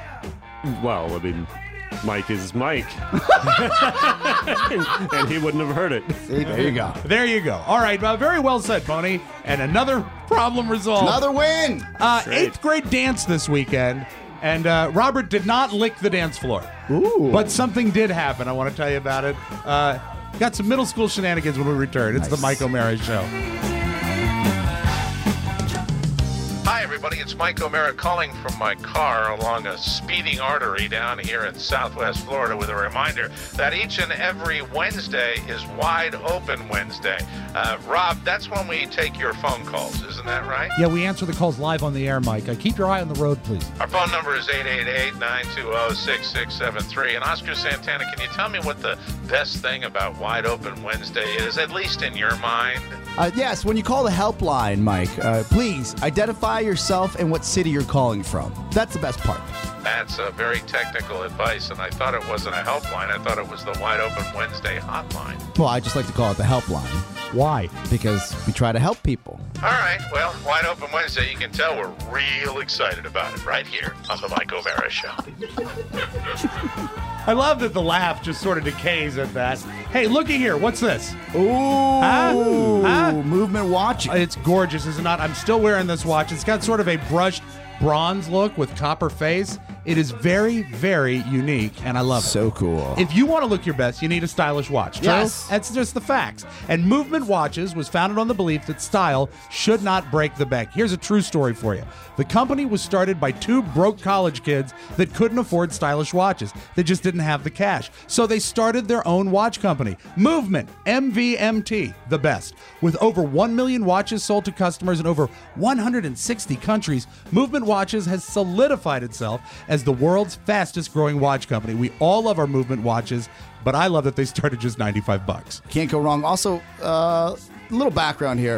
Well, I mean, Mike is Mike, and he wouldn't have heard it. See, there you go. There you go. All right, well, very well said, Pony. And another problem resolved. Another win. uh, Great. eighth grade dance this weekend, and uh, Robert did not lick the dance floor. Ooh. But something did happen. I want to tell you about it. Uh, got some middle school shenanigans when we return. It's the Mike O'Mara Show. Hi, everybody. It's Mike O'Mara calling from my car along a speeding artery down here in Southwest Florida with a reminder that each and every Wednesday is Wide Open Wednesday. Uh, Rob, that's when we take your phone calls. Isn't that right? Yeah, we answer the calls live on the air, Mike. Uh, keep your eye on the road, please. Our phone number is eight eight eight, nine two zero, six six seven three. And Oscar Santana, can you tell me what the best thing about Wide Open Wednesday is, at least in your mind? Uh, yes, when you call the helpline, Mike, uh, please identify yourself and what city you're calling from. That's the best part. That's uh, very technical advice, and I thought it wasn't a helpline. I thought it was the Wide Open Wednesday hotline. Well, I just like to call it the helpline. Why? Because we try to help people. All right, well, Wide Open Wednesday, you can tell we're real excited about it right here on the Mike O'Mara Show. I love that the laugh just sort of decays at that. Hey, looky here. What's this? Ooh, Huh? Huh? movement watching. It's gorgeous, is it not? I'm still wearing this watch. It's got sort of a brushed bronze look with copper face. It is very, very unique, and I love it. So cool. If you want to look your best, you need a stylish watch. True? Yes. That's just the facts. And Movement Watches was founded on the belief that style should not break the bank. Here's a true story for you. The company was started by two broke college kids that couldn't afford stylish watches. They just didn't have the cash. So they started their own watch company. Movement, M V M T, the best. With over one million watches sold to customers in over one hundred sixty countries, Movement Watches has solidified itself as the world's fastest growing watch company. We all love our Movement watches, but I love that they started just ninety-five bucks. Can't go wrong. Also, a uh, little background here.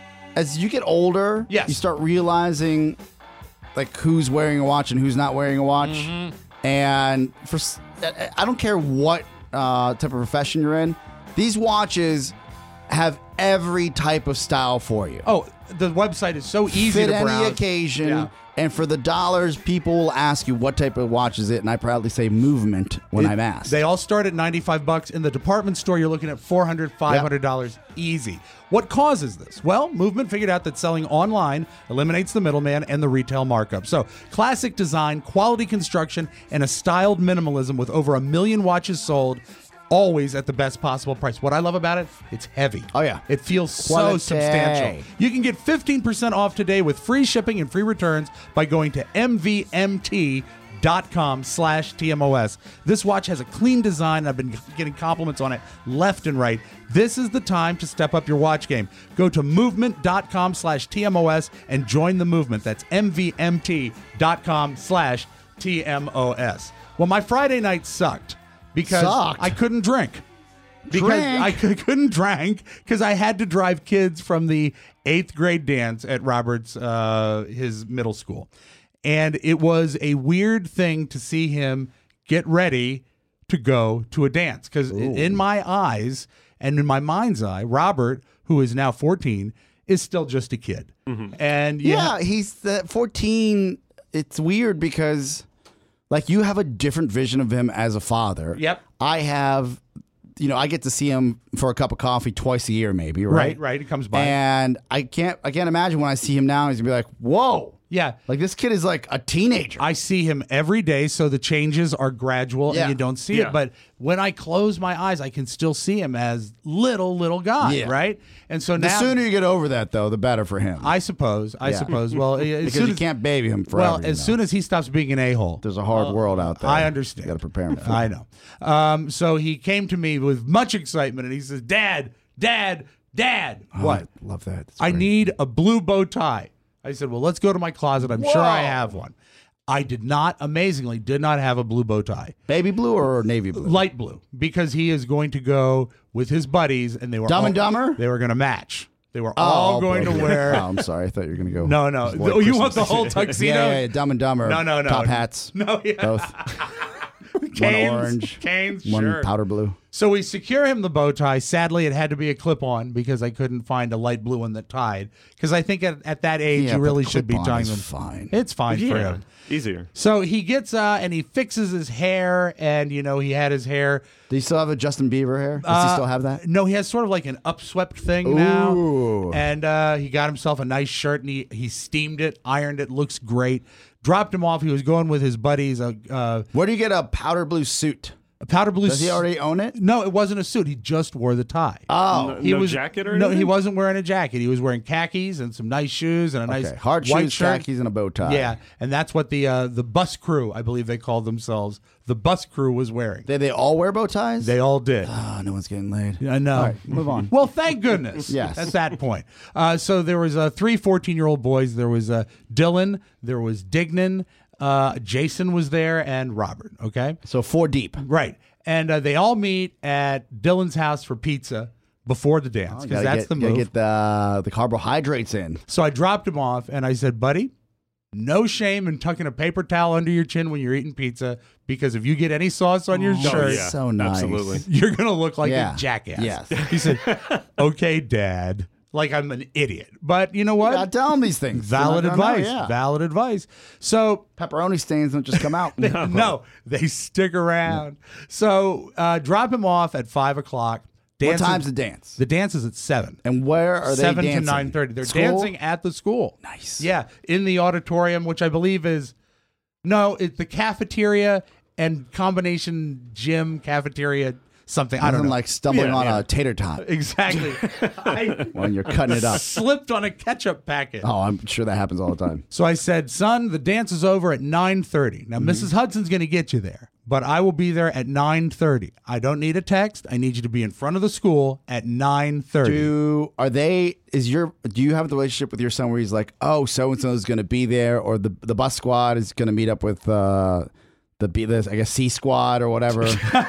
As you get older, Yes. you start realizing like who's wearing a watch and who's not wearing a watch. Mm-hmm. And for s- I I don't care what uh, type of profession you're in, these watches have every type of style for you. Oh, the website is so easy Fit to any browse. occasion. Yeah. And for the dollars, people will ask you what type of watch is it, and I proudly say Movement when It- I'm asked. They all start at ninety-five bucks. In the department store, you're looking at four hundred dollars, five hundred dollars easy. What causes this? Well, Movement figured out that selling online eliminates the middleman and the retail markup. So, classic design, quality construction, and a styled minimalism with over a million watches sold, always at the best possible price. What I love about it, it's heavy. Oh, yeah. It feels so Quality. substantial. You can get fifteen percent off today with free shipping and free returns by going to M V M T dot com slash T M O S. This watch has a clean design, and I've been getting compliments on it left and right. This is the time to step up your watch game. Go to movement dot com slash T M O S and join the movement. That's M V M T dot com slash T M O S. Well, my Friday night sucked because Sucked? I couldn't drink. Because Drink? I c- couldn't drink because I had to drive kids from the eighth grade dance at Robert's, uh, his middle school. And it was a weird thing to see him get ready to go to a dance. Because in my eyes and in my mind's eye, Robert, who is now fourteen, is still just a kid. And you yeah, ha- he's the fourteen. It's weird because, like, you have a different vision of him as a father. Yep. I have, you know, I get to see him for a cup of coffee twice a year, maybe. Right. right, right. It comes by. And I can't, I can't imagine when I see him now. He's gonna be like, "Whoa." yeah. Like, this kid is like a teenager. I see him every day, so the changes are gradual Yeah. and you don't see Yeah. it. But when I close my eyes, I can still see him as little, little guy, Yeah. right? And so the now, sooner you get over that, though, the better for him. I suppose, I Yeah. suppose. Well, as because soon you as, can't baby him forever. well, you as know. soon as he stops being an a-hole. There's a hard world out there. I understand. You got to prepare him for it. I know. Um, so he came to me with much excitement, and he says, "Dad, Dad, Dad, Oh, what? I love that. That's I great. need a blue bow tie." I said, "Well, let's go to my closet. I'm sure I Whoa. have one." I did not, amazingly, did not have a blue bow tie. baby blue or navy blue. Light blue, because he is going to go with his buddies, and they were Dumb all, and Dumber? They were going to match. They were all going to boy. wear. Oh, I'm sorry. I thought you were going to go. No, no. just Lloyd Oh, you Christmas. want the whole tuxedo? Yeah, yeah, yeah, Dumb and Dumber. No, no, no. Top hats. No, yeah. Both. Canes, one orange. canes, One sure. powder blue. So we secure him the bow tie. Sadly, it had to be a clip-on because I couldn't find a light blue one that tied. Because I think at, at that age, Yeah, you but really the should be clip-on tying is them. fine. It's fine for Yeah, him. easier. So he gets uh, and he fixes his hair, and you know he had his hair. Do you still have a Justin Bieber hair? Does Uh, he still have that? No, he has sort of like an upswept thing Ooh. now. And uh, he got himself a nice shirt, and he, he steamed it, ironed it, looks great. Dropped him off. He was going with his buddies. Uh, uh, Where do you get a powder blue suit? a powder blue. Does he s- already own it? No, it wasn't a suit. He just wore the tie. Oh, he no was jacket or no. anything? He wasn't wearing a jacket. He was wearing khakis and some nice shoes and a nice okay. Hard white shoes, shirt. khakis, and a bow tie. Yeah, and that's what the uh, the bus crew, I believe they called themselves, the bus crew was wearing. They they all wear bow ties? They all did. Oh, no one's getting laid. I know. All right, move on. Well, thank goodness. Yes. At that point. Uh, so there was uh, three fourteen-year-old boys. There was uh, Dylan. There was Dignan. Uh, Jason was there, and Robert. Okay? So four deep. Right. And uh, they all meet at Dylan's house for pizza before the dance, because Gotta that's get, the gotta move. get the, the carbohydrates in. So I dropped him off, and I said, "Buddy, no shame in tucking a paper towel under your chin when you're eating pizza, because if you get any sauce on your Oh, shirt, yeah. so nice. Absolutely. you're going to look like Yeah. a jackass. Yes. He said, okay, Dad. Like I'm an idiot. But you know what? I tell them these things. Valid They're not gonna know, advice. yeah. Valid advice. So Pepperoni stains don't just come out. no, they stick around. So uh, drop him off at five o'clock. What Dance time's is- the dance? The dance is at seven. And where are they seven dancing? to nine thirty. They're School? dancing at the school. Nice. Yeah, in the auditorium, which I believe is no, it's the cafeteria and combination gym cafeteria something. I don't Nothing know. like stumbling Yeah, on yeah. a tater tot Exactly. I when you're cutting it up. slipped on a ketchup packet. Oh, I'm sure that happens all the time. So I said, son, the dance is over at nine thirty. Now, Missus Hudson's going to get you there, but I will be there at nine thirty. I don't need a text. I need you to be in front of the school at nine thirty. Do are they? Is your? Do you have the relationship with your son where he's like, oh, so and so is going to be there, or the the bus squad is going to meet up with uh, the B, this I guess C squad or whatever?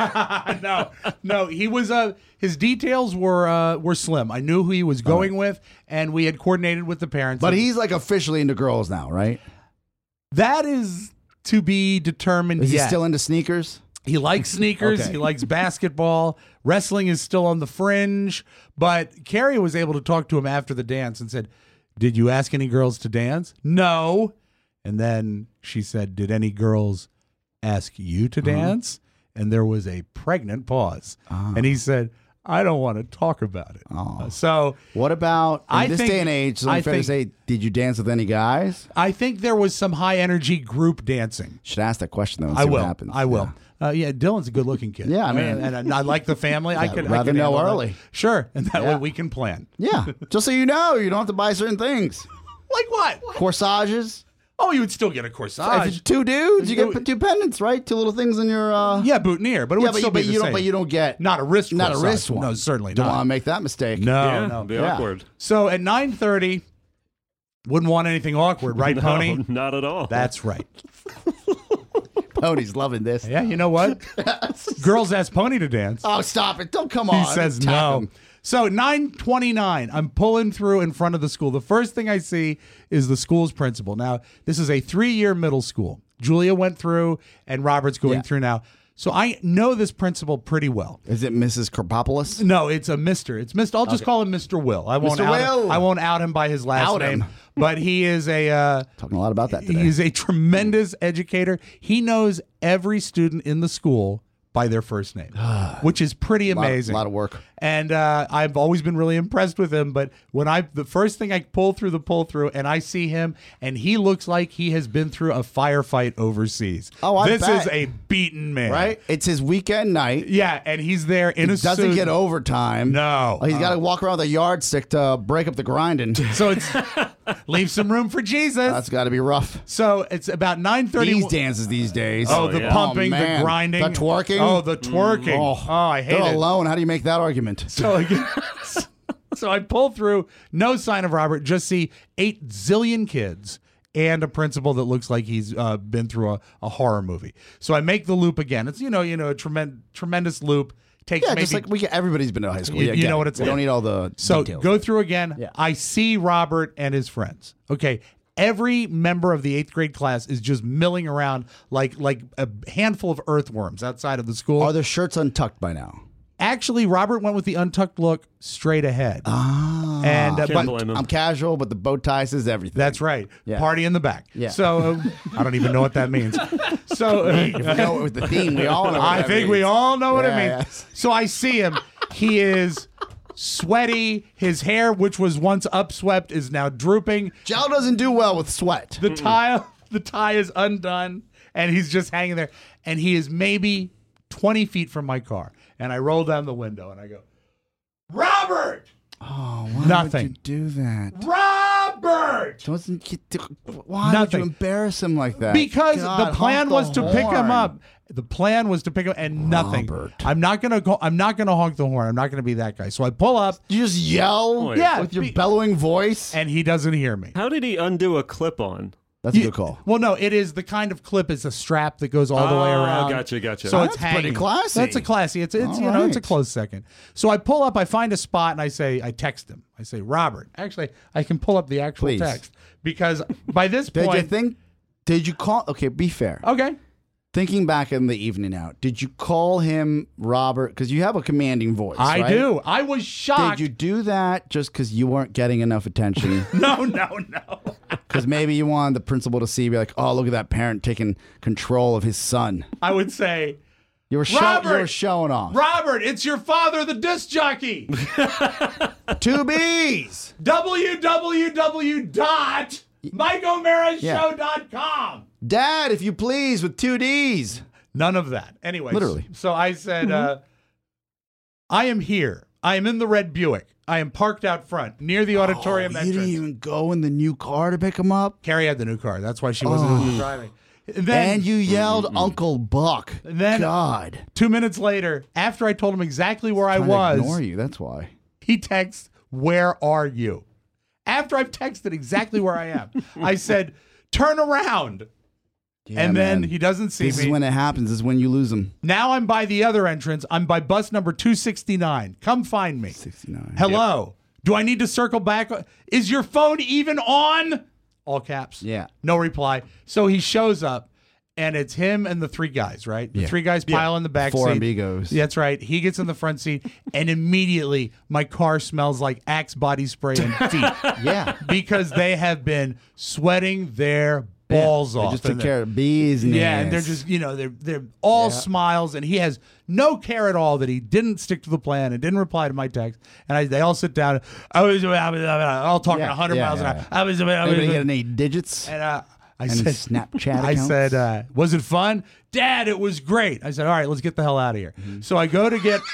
no, no, he was uh his details were uh were slim. I knew who he was going with, and we had coordinated with the parents. But And he's like officially into girls now, right? that is to be determined. Is he yet. still into sneakers? He likes sneakers. Okay. He likes basketball. Wrestling is still on the fringe. But Carrie was able to talk to him after the dance and said, did you ask any girls to dance? No. And then she said, did any girls ask you to dance? And there was a pregnant pause. And he said, I don't want to talk about it. Oh. So What about in I this think- day and age? Is it I fair to think- say, did you dance with any guys? I think there was some high energy group dancing. Should ask that question though. And see I will. What happens. I will. Uh, yeah, Dylan's a good-looking kid. Yeah, I mean- and, and I like the family. I Yeah, could I rather could know handle that. early. Sure, and that way Yeah. we can plan. Yeah, yeah. Just so you know, you don't have to buy certain things. Like what? Corsages. Oh, you would still get a If corsage. it's two dudes, you get two pendants, right? Two little things in your. Uh... Yeah, boutonniere, but it yeah, would but, still you, but be the you don't. same. But you don't get Not a wrist. not a corsage. wrist one. No, certainly Don't not. want to make that mistake. No, Yeah, no. be Yeah. awkward. So at nine thirty, wouldn't want anything awkward, right, No, Pony? not at all. That's right. Pony's loving this. Yeah, you know what? Girls ask Pony to dance. Oh, stop it! Don't come on. He says Attack no. him. So nine twenty-nine, I'm pulling through in front of the school. The first thing I see is the school's principal. Now, this is a three-year middle school. Julia went through, and Robert's going Yeah. through now. So I know this principal pretty well. Is it Missus Karpopoulos? No, it's a Mister. It's Mister I'll just call him Mister Will. I won't Mister out him. Will. I won't out him by his last Out name. him. But he is a uh, Talking a lot about that today. he's a tremendous educator. He knows every student in the school by their first name, which is pretty A lot, amazing. lot of work. And uh, I've always been really impressed with him. But when I, the first thing I pull through the pull through, and I see him, and he looks like he has been through a firefight overseas. Oh, I this bet. is a beaten man, Right? It's his weekend night. Yeah, and he's there in He a doesn't suit. get overtime. No, Oh, he's got to walk around with a yardstick to break up the grinding. So it's leave some room for Jesus. That's got to be rough. So it's about nine thirty. These dances these days. Oh, the yeah. pumping, Oh, the man. grinding, The twerking. Oh, the twerking. Oh, Oh, I hate They're it. alone. How do you make that argument? So again, so I pull through, no sign of Robert, just see eight zillion kids and a principal that looks like he's uh, been through a, a horror movie. So I make the loop again. It's, you know, you know, a tremendous, tremendous loop. Takes Yeah, maybe, just like we get, everybody's been to high school. You- Yeah, you get know it. what it's We don't like. need all the So details. go through again. Yeah. I see Robert and his friends. Okay. Every member of the eighth grade class is just milling around like like a handful of earthworms outside of the school. Are their shirts untucked by now? Actually, Robert went with the untucked look straight ahead. Ah, and uh, Can't but blame him. I'm casual, but the bow tie says everything. that's right. Yeah. Party in the back. Yeah. So uh, I don't even know what that means. So uh, If we go with the theme, we all know. What I that think we means. all know what Yeah, it means. yes. So I see him. He is sweaty. His hair, which was once upswept, is now drooping. Gel doesn't do well with sweat. The tie, the tie is undone, and he's just hanging there. And he is maybe twenty feet from my car. And I roll down the window and I go, Robert! Oh, why Nothing. would you do that? Robert! Doesn't get to, why Nothing. would you embarrass him like that? Because God, the plan honk was the to pick him horn. up. The plan was to pick him, and nothing. Robert. I'm not gonna go. I'm not gonna honk the horn. I'm not gonna be that guy. So I pull up, You just yell Wait. Yeah, with your be- bellowing voice. and he doesn't hear me. How did he undo a clip-on? That's a You- good call. Well, no, it is the kind of clip. It's a strap that goes all the way Oh, around. gotcha, gotcha. So Oh, it's that's pretty hanging. classy. That's a classy. It's it's All you know it's a right. close second. So I pull up. I find a spot and I say I text him. I say Robert. Actually, I can pull up the actual Please. text because by this Did point, you think? Did you call? Okay, be fair. okay. Thinking back in the evening out, did you call him Robert? Because you have a commanding voice. I right? do. I was shocked. Did you do that just because you weren't getting enough attention? No, no, no. Because maybe you wanted the principal to see, be like, "Oh, look at that parent taking control of his son." I would say, You were, show- Robert! you were showing off. Robert, it's your father, the disc jockey. Two B's. w w w dot mike o'mara show dot com. Dad, if you please, with two D's. None of that. Anyway, Literally. So I said, uh, I am here. I am in the red Buick. I am parked out front near the auditorium Oh, you entrance. didn't even go in the new car to pick him up? Carrie had the new car. That's why she wasn't Oh. driving. And then, And you yelled Uncle Buck. and then God. two minutes later, after I told him exactly where I Trying to was, ignore you, that's why. he texts, "Where are you?" After I've texted exactly where I am, I said, "Turn around." Yeah, and then man. he doesn't see This me. is when it happens, this is when you lose him. Now I'm by the other entrance. I'm by bus number two sixty-nine. Come find me. sixty-nine. Hello. Do I need to circle back? Is your phone even on? All caps. Yeah. No reply. So he shows up, and it's him and the three guys, right? The Yeah. three guys pile in the back Four seat. amigos. That's right. He gets in the front seat, and immediately my car smells like Axe body spray and feet. Yeah. Because they have been sweating their balls They off. just took in there. care of business. Yeah, and they're just, you know, they're they're all Yeah. smiles, and he has no care at all that he didn't stick to the plan and didn't reply to my text. And I, they all sit down. I was, I was all talking Yeah, one hundred yeah, miles an yeah, hour. yeah. I was, I was, Anybody get any digits? and uh, I Any said, Snapchat I accounts? said, uh, was it fun? Dad, it was great. I said, all right, let's get the hell out of here. Mm-hmm. So I go to get.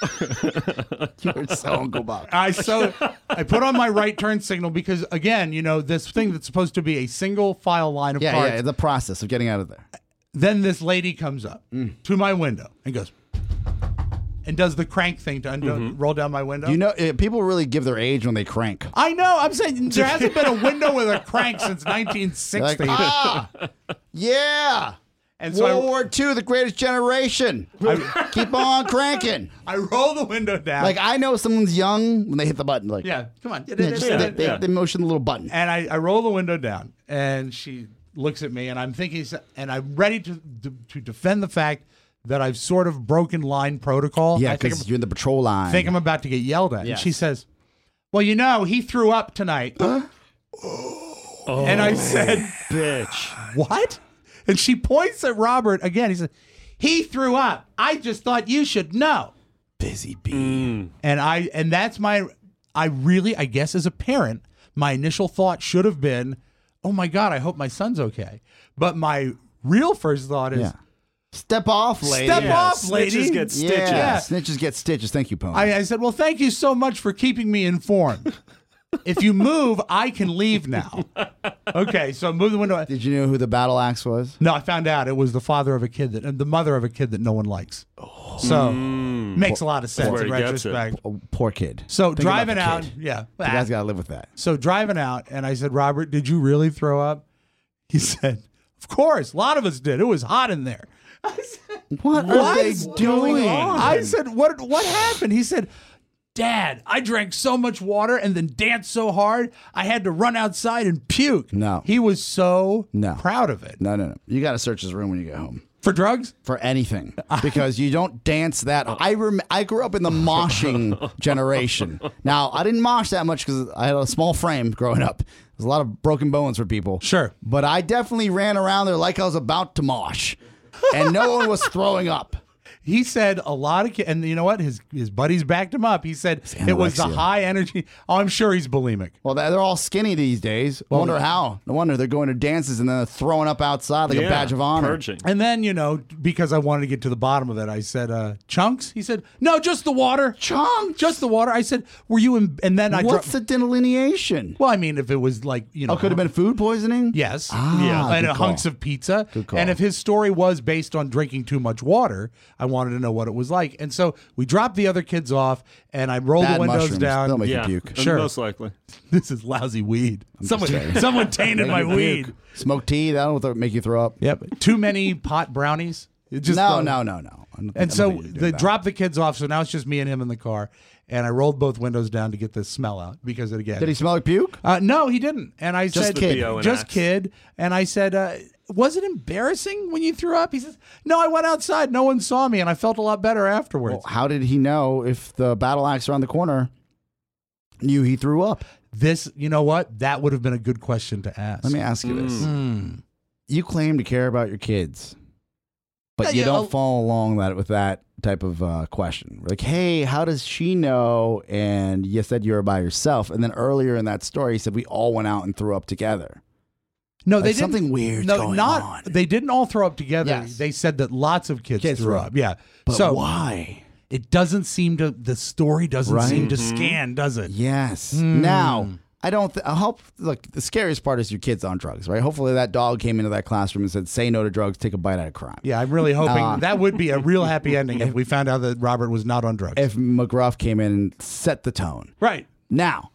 You were so Uncle Buck. I so I put on my right turn signal because again, you know, this thing that's supposed to be a single file line of Yeah, cars. yeah, the process of getting out of there. Then this lady comes up Mm. to my window and goes and does the crank thing to undo, Mm-hmm. roll down my window. You know, uh, people really give their age when they crank. I know. I'm saying there hasn't been a window with a crank since nineteen Like, sixty. ah, yeah. And so World I- War Two, the greatest generation. Keep on cranking. I roll the window down. Like, I know someone's young when they hit the button. Like, yeah, come on. yeah, just, they, they, they motion the little button. And I, I roll the window down, and she looks at me, and I'm thinking, and I'm ready to to, to defend the fact that I've sort of broken line protocol. Yeah, I think I'm, because you're in the patrol line. think I'm about to get yelled at. Yes. And she says, "Well, you know, he threw up tonight." and I said, Bitch. "What?" And she points at Robert again. He said, "He threw up. I just thought you should know." Busy bee. And I and that's my I really, I guess as a parent, my initial thought should have been, "Oh my God, I hope my son's okay." But my real first thought is, Yeah. Step off, lady. Step Yeah, off, lady. snitches get stitches. Yeah. Yeah. Snitches get stitches. Thank you, Pony. I, I said, "Well, thank you so much for keeping me informed. If you move, I can leave now." Okay, so move the window. Did you know who the battle axe was? No, I found out it was the father of a kid that, and the mother of a kid that no one likes. So makes a lot of sense where in he gets it. retrospect. Oh, poor kid. So Think about driving the out, kid. yeah, The guy's got to live with that. So driving out, and I said, "Robert, did you really throw up?" He said, "Of course, a lot of us did. It was hot in there." I said, What, "What are they is doing? I said, "What? What happened?" He said, "Dad, I drank so much water and then danced so hard, I had to run outside and puke." No. He was so No. proud of it. No, no, no. You got to search his room when you get home. For drugs? For anything, because you don't dance that. I rem- I grew up in the moshing generation. Now I didn't mosh that much because I had a small frame growing up. There's a lot of broken bones for people. Sure. But I definitely ran around there like I was about to mosh, and no one was throwing up. He said a lot of kids, and you know what? His his buddies backed him up. He said it was the anorexia. high energy. Oh, I'm sure he's bulimic. Well, they're all skinny these days. I wonder how. No wonder they're going to dances and then they're throwing up outside like a Yeah, badge of honor. purging. And then, you know, because I wanted to get to the bottom of it, I said, uh, "Chunks?" He said, "No, just the water." Chunks? Just the water. I said, "Were you in?" And then I What's dro- the delineation? Well, I mean, if it was like, you know, Oh, could have been food poisoning? Yes. Ah, yeah. And good uh, call. hunks of pizza. Good call. And if his story was based on drinking too much water, I wanted to know what it was like. And so we dropped the other kids off, and I rolled Bad the windows mushrooms. down. They'll make Yeah, you puke. Sure. most likely. This is lousy weed. Someone, saying. someone tainted my Make you weed. puke. Smoke tea, that'll make you throw up. Yep. Too many pot brownies. It just no, uh, no, no, no. I don't think- I And don't so think you do they that. dropped the kids off. So now it's just me and him in the car. And I rolled both windows down to get the smell out because it again. Did he smell like puke? Uh, no, he didn't. And I Just said, kid. B O and just X. kid. And I said, uh, was it embarrassing when you threw up? He says, no, I went outside. No one saw me, and I felt a lot better afterwards. Well, how did he know if the battle axe around the corner knew he threw up? This, you know what? That would have been a good question to ask. Let me ask you this. Mm. You claim to care about your kids, but Yeah, you yeah, don't I'll- follow along that with that type of uh, question. Like, hey, how does she know? And you said you were by yourself. And then earlier in that story, you said we all went out and threw up together. No, Like, they didn't. something weird's no, going not, on. They didn't all throw up together. Yes. They said that lots of kids, Kids threw threw up. up. Yeah. But so why? it doesn't seem to, the story doesn't Right? seem to scan, does it? Yes. Mm. Now, I don't. Th- I hope. Look, the scariest part is your kids on drugs, right? Hopefully, that dog came into that classroom and said, "Say no to drugs. Take a bite out of crime." Yeah, I'm really hoping Uh, that would be a real happy ending if we found out that Robert was not on drugs. If McGruff came in and set the tone. right. Now,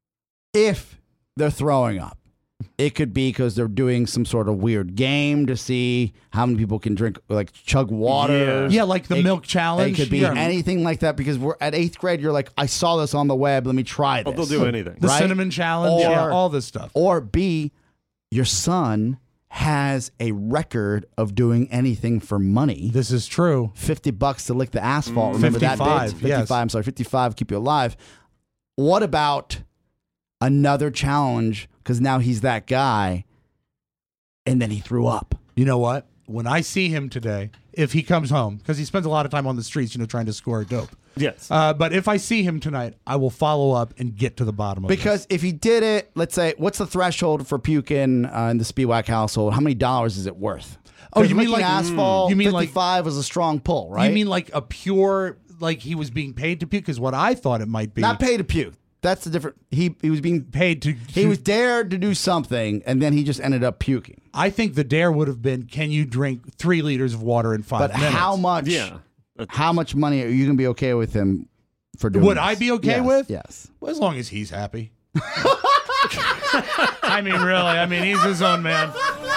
if they're throwing up, it could be because they're doing some sort of weird game to see how many people can drink, like chug water. Yeah, like the It- milk challenge. It could be Yeah. anything like that because we're at eighth grade. You're like, I saw this on the web. Let me try this. Oh, they'll do anything. The right? cinnamon challenge, Or- yeah, all this stuff. Or B, your son has a record of doing anything for money. This is true. fifty bucks to lick the asphalt. Remember that fifty-five, bit? fifty-five, yes. I'm sorry, fifty-five, keep you alive. What about another challenge? Because now he's that guy, and then he threw up. You know what? When I see him today, if he comes home, because he spends a lot of time on the streets, you know, trying to score dope. Yes. Uh, but if I see him tonight, I will follow up and get to the bottom of it. Because if he did it, let's say, what's the threshold for puking uh, in the Spiewak household? How many dollars is it worth? Oh, 'Cause you mean licking like- asphalt? you mean like- fifty-five was a strong pull, right? You mean like a pure, like he was being paid to puke? Because what I thought it might be. not paid to puke? That's the different. He he was being paid to. He was dared to do something, and then he just ended up puking. I think the dare would have been, can you drink three liters of water in five But minutes? how much? Yeah. How much money are you gonna be okay with him for doing? Would this? I be okay Yes, with? Yes. Well, as long as he's happy. I mean, really. I mean, he's his own man.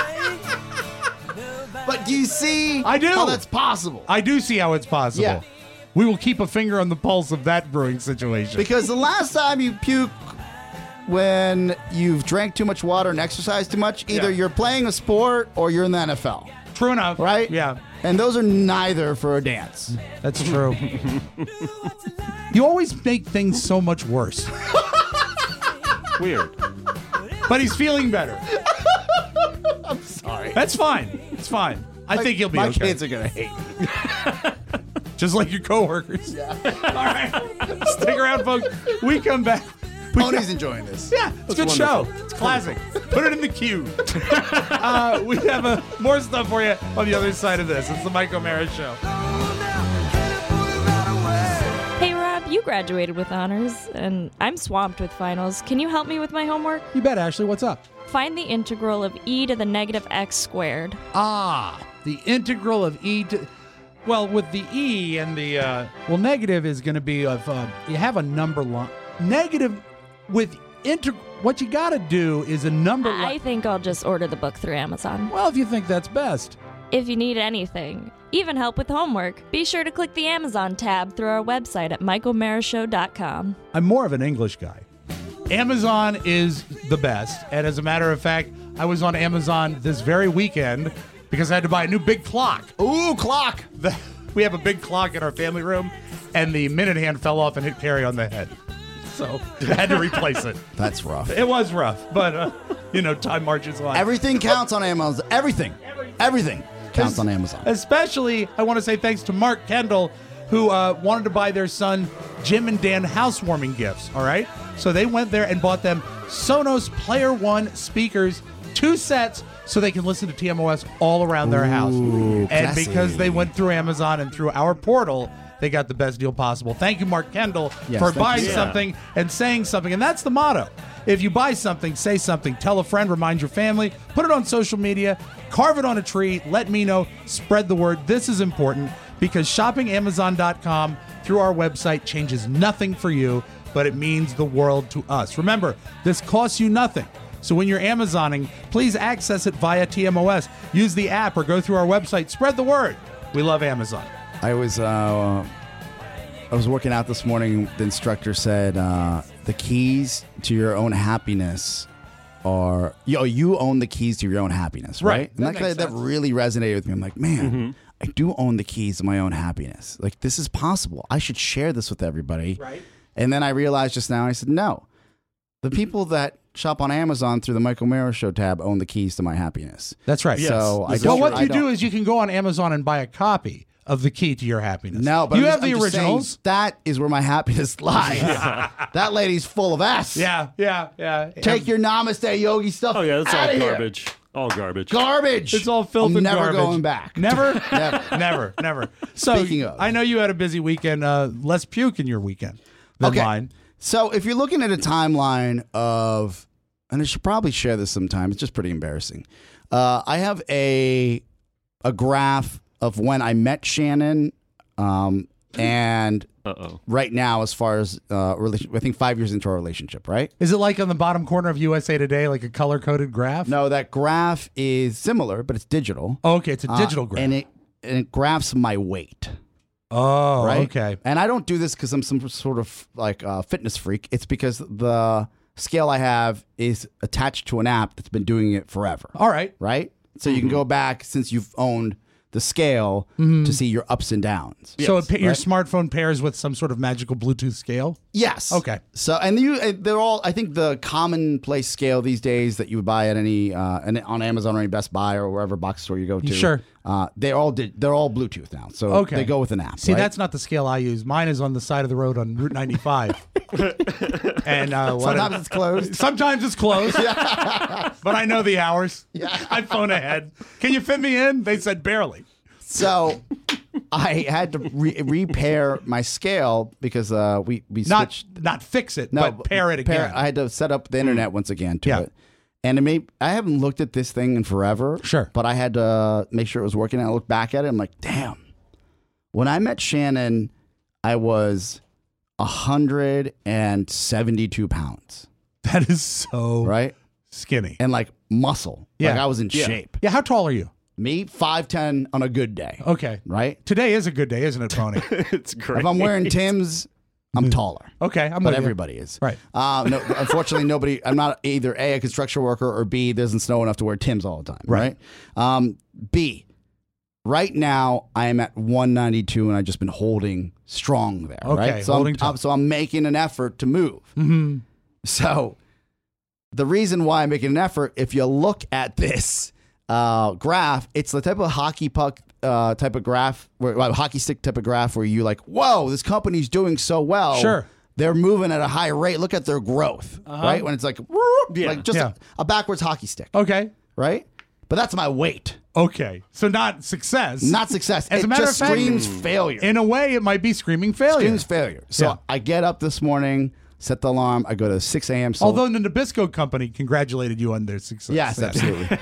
But do you see? I do. How that's possible. I do see how it's possible. Yeah. We will keep a finger on the pulse of that brewing situation. Because the last time you puke when you've drank too much water and exercised too much, either Yeah. you're playing a sport or you're in the N F L. True enough. Right? Yeah. And those are neither for a dance. That's true. You always make things so much worse. Weird. But he's feeling better. I'm sorry. That's fine. It's fine. I My- think he'll be my okay. kids are gonna hate me. Just like your coworkers. Yeah. All right. Stick around, folks. We come back. We Pony's got- enjoying this. Yeah, it's a good show. It's classic. Put it in the queue. uh, we have uh, more stuff for you on the other side of this. It's the Mike O'Mara Show. Hey Rob, you graduated with honors, and I'm swamped with finals. Can you help me with my homework? You bet, Ashley. What's up? Find the integral of e to the negative x squared. Ah, the integral of e to... Well, with the e and the... Uh, well, negative is going to be of... Uh, you have a number line. Negative with integral... What you got to do is a number I line. think I'll just order the book through Amazon. Well, if you think that's best. If you need anything, even help with homework, be sure to click the Amazon tab through our website at mike o'mara show dot com. I'm more of an English guy. Amazon is the best. And as a matter of fact, I was on Amazon this very weekend because I had to buy a new big clock. Ooh, clock. The, we have a big clock in our family room, and the minute hand fell off and hit Carrie on the head. So I had to replace it. That's rough. It was rough, but, uh, you know, time marches on. Everything counts on Amazon. Everything. Everything counts on Amazon. Especially, I want to say thanks to Mark Kendall, who uh, wanted to buy their son Jim and Dan housewarming gifts, all right? So they went there and bought them Sonos Player One speakers, two sets, so they can listen to T M O S all around their house. Ooh, And classy. because they went through Amazon and through our portal, they got the best deal possible. Thank you, Mark Kendall, Yes, for thank buying you. something and saying something. And that's the motto. If you buy something, say something. Tell a friend, remind your family, put it on social media, carve it on a tree, let me know, spread the word. This is important because shopping Amazon dot com through our website changes nothing for you, but it means the world to us. Remember, this costs you nothing. So when you're Amazoning, please access it via T M O S. Use the app or go through our website. Spread the word. We love Amazon. I was uh, I was working out this morning. The instructor said uh, the keys to your own happiness are yo. You own the keys to your own happiness, right? Right. And That that, makes that sense. really resonated with me. I'm like, man, Mm-hmm. I do own the keys to my own happiness. Like, this is possible. I should share this with everybody. Right. And then I realized just now. I said, no, the people that shop on Amazon through the Michael Mara Show tab own the keys to my happiness. That's right. So I Well, don't, what I you don't- do is you can go on Amazon and buy a copy of the key to your happiness. No, but you I'm have just- the I'm just saying, originals. that is where my happiness lies. That lady's full of ass. Yeah, yeah, yeah. Take your Namaste Yogi stuff. Oh yeah, that's all outta here. garbage. All garbage. Garbage. It's all filled I'm with never garbage. going back. Never, Never. never, never. So Speaking of. I know you had a busy weekend. Uh, less puke in your weekend than Okay. mine. So if you're looking at a timeline of, and I should probably share this sometime. It's just pretty embarrassing. Uh, I have a a graph of when I met Shannon, um, and Uh-oh. right now, as far as uh, relation, I think five years into our relationship, right? Is it like on the bottom corner of U S A Today, like a color coded graph? No, that graph is similar, but it's digital. Oh, okay, it's a Uh, digital graph. and it and it graphs my weight. oh, Right? okay. And I don't do this because I'm some sort of like uh, fitness freak. It's because the scale I have is attached to an app that's been doing it forever. All right. Right? So you can go back since you've owned the scale to see your ups and downs. So it, pa- your right? smartphone pairs with some sort of magical Bluetooth scale? Yes. Okay. So and you, uh, they're all. I think the commonplace scale these days that you would buy at any uh, an- on Amazon or any Best Buy or wherever box store you go to. Sure. Uh, they all did. They're all Bluetooth now. So Okay. they go with an app. See, right? that's not the scale I use. Mine is on the side of the road on Route ninety-five. and uh, what Sometimes it's closed. Sometimes it's closed. But I know the hours. Yeah. I phone ahead. Can you fit me in? They said barely. So I had to re- repair my scale because uh, we we Not switched. not fix it, but pair it again. I had to set up the internet once again to Yeah. it. And it may, I haven't looked at this thing in forever. Sure. But I had to make sure it was working. And I looked back at it. I'm like, damn. When I met Shannon, I was one hundred seventy-two pounds. That is so right? skinny. And like muscle. Yeah. Like I was in Yeah. shape. Yeah, how tall are you? Me, five ten on a good day. Okay. Right? Today is a good day, isn't it, Pony? It's great. If I'm wearing Tim's, I'm taller. Okay, I'm But with you. everybody is. Right. Uh, no, unfortunately, nobody, I'm not either A, a construction worker, or B, it doesn't snow enough to wear Tim's all the time. Right. Right. Um, B, right now, I am at one ninety-two and I've just been holding strong there. Okay, Right. So, holding I'm, tough. I'm- so I'm making an effort to move. Mm-hmm. So the reason why I'm making an effort, if you look at this uh, graph, it's the type of hockey puck uh, type of graph, where, well, hockey stick type of graph where you like, whoa, this company's doing so well. Sure. They're moving at a high rate. Look at their growth, Uh-huh. right? When it's like, Yeah. like just Yeah. a, a backwards hockey stick, Okay. right? But that's my weight, Okay. So not success. not success. As it a matter just of fact, screams failure. In a way, it might be screaming failure. Screams failure. So Yeah. I get up this morning, set the alarm. I go to six a.m. So Although the Nabisco company congratulated you on their success. Yes, absolutely.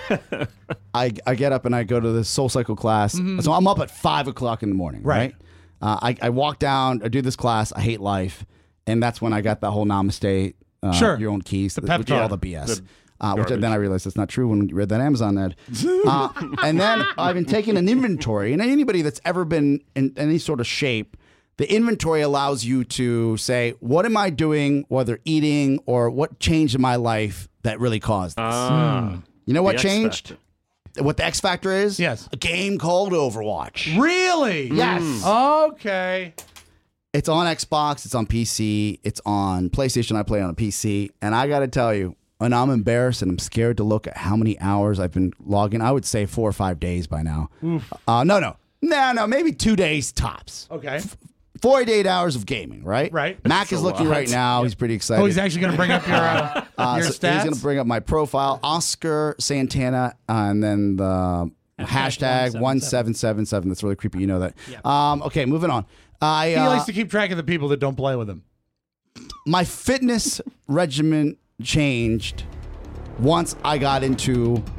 I, I get up and I go to this Soul Cycle class. So I'm up at five o'clock in the morning, right? Mm-hmm. Right. Uh, I, I walk down, I do this class. I hate life. And that's when I got that whole Namaste, uh, Sure. your own keys, The which pep is all talk. the B S. The Uh, which garbage. then I realized that's not true when you read that Amazon ad. Uh, and then I've been taking an inventory. And anybody that's ever been in any sort of shape, the inventory allows you to say, what am I doing, whether eating or what changed in my life that really caused this? Ah, You know what the X changed? Factor. What the X Factor is? Yes. A game called Overwatch. Really? Yes. Okay. It's on Xbox. It's on P C. It's on PlayStation. I play on a P C. And I got to tell you, and I'm embarrassed and I'm scared to look at how many hours I've been logging. I would say four or five days by now. Uh, no, no. No, no. Maybe two days tops. Okay. forty-eight hours of gaming, right? Right. Mac is a looking lot. right now. He's pretty excited. Oh, he's actually going to bring up your uh, Uh, your so stats. He's going to bring up my profile, Oscar Santana, uh, and then the hashtag one seven seven seven. That's really creepy. You know that. Um, okay, moving on. I he uh, likes to keep track of the people that don't play with him. my fitness regimen changed once I got into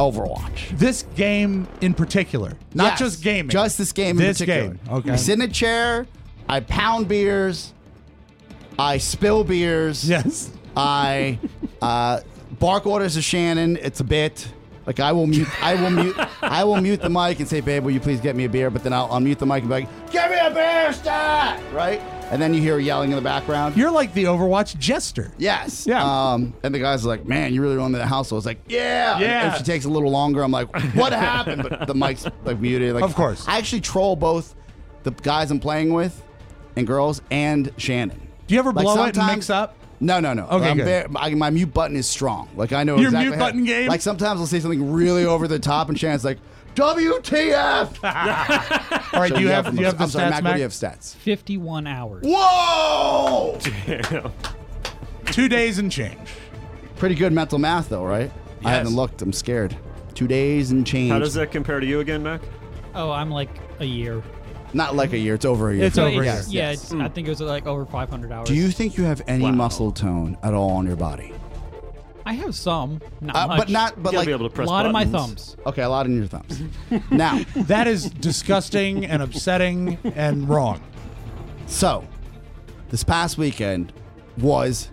Overwatch. This game in particular, not Yes, just gaming. Just this game This in particular. game, okay. I sit in a chair, I pound beers, I spill beers. Yes. I uh, bark orders to Shannon. It's a bit. Like I will mute, I will mute, I will mute the mic and say, "Babe, will you please get me a beer?" But then I'll unmute the mic and be like, "Give me a beer, stat!" Right? And then you hear yelling in the background. You're like the Overwatch jester. Yes. Yeah. Um, and the guy's like, "Man, you really run the house." So I was like, "Yeah." Yeah. And if she takes a little longer, I'm like, "What happened?" But the mic's like muted. Like, Of course. I actually troll both the guys I'm playing with and girls and Shannon. Do you ever Like, blow it and sometimes- mix up? No, no, no. Okay, I'm good. very- I, my mute button is strong. Like I know Your exactly mute how- button game? Like sometimes I'll say something really over the top, and Shannon's like, "W T F!" All right, So do you yeah, have from do you have the I'm sorry, stats, Mac, what Mac? do you have stats? fifty-one hours. Whoa! Damn. Two days and change. Pretty good mental math, though, right? I Yes. haven't looked. I'm scared. Two days and change. How does that compare to you again, Mac? Oh, I'm like a year. Not like a year. It's over a year. It's over a year. Yes, Yeah, yes. it's, I think it was like over five hundred hours. Do you think you have any Wow. muscle tone at all on your body? I have some, not Uh, much. but not. But You'll like be able to a press lot of my buttons. thumbs. okay, a lot in your thumbs. Now, That is disgusting and upsetting and wrong. so this past weekend was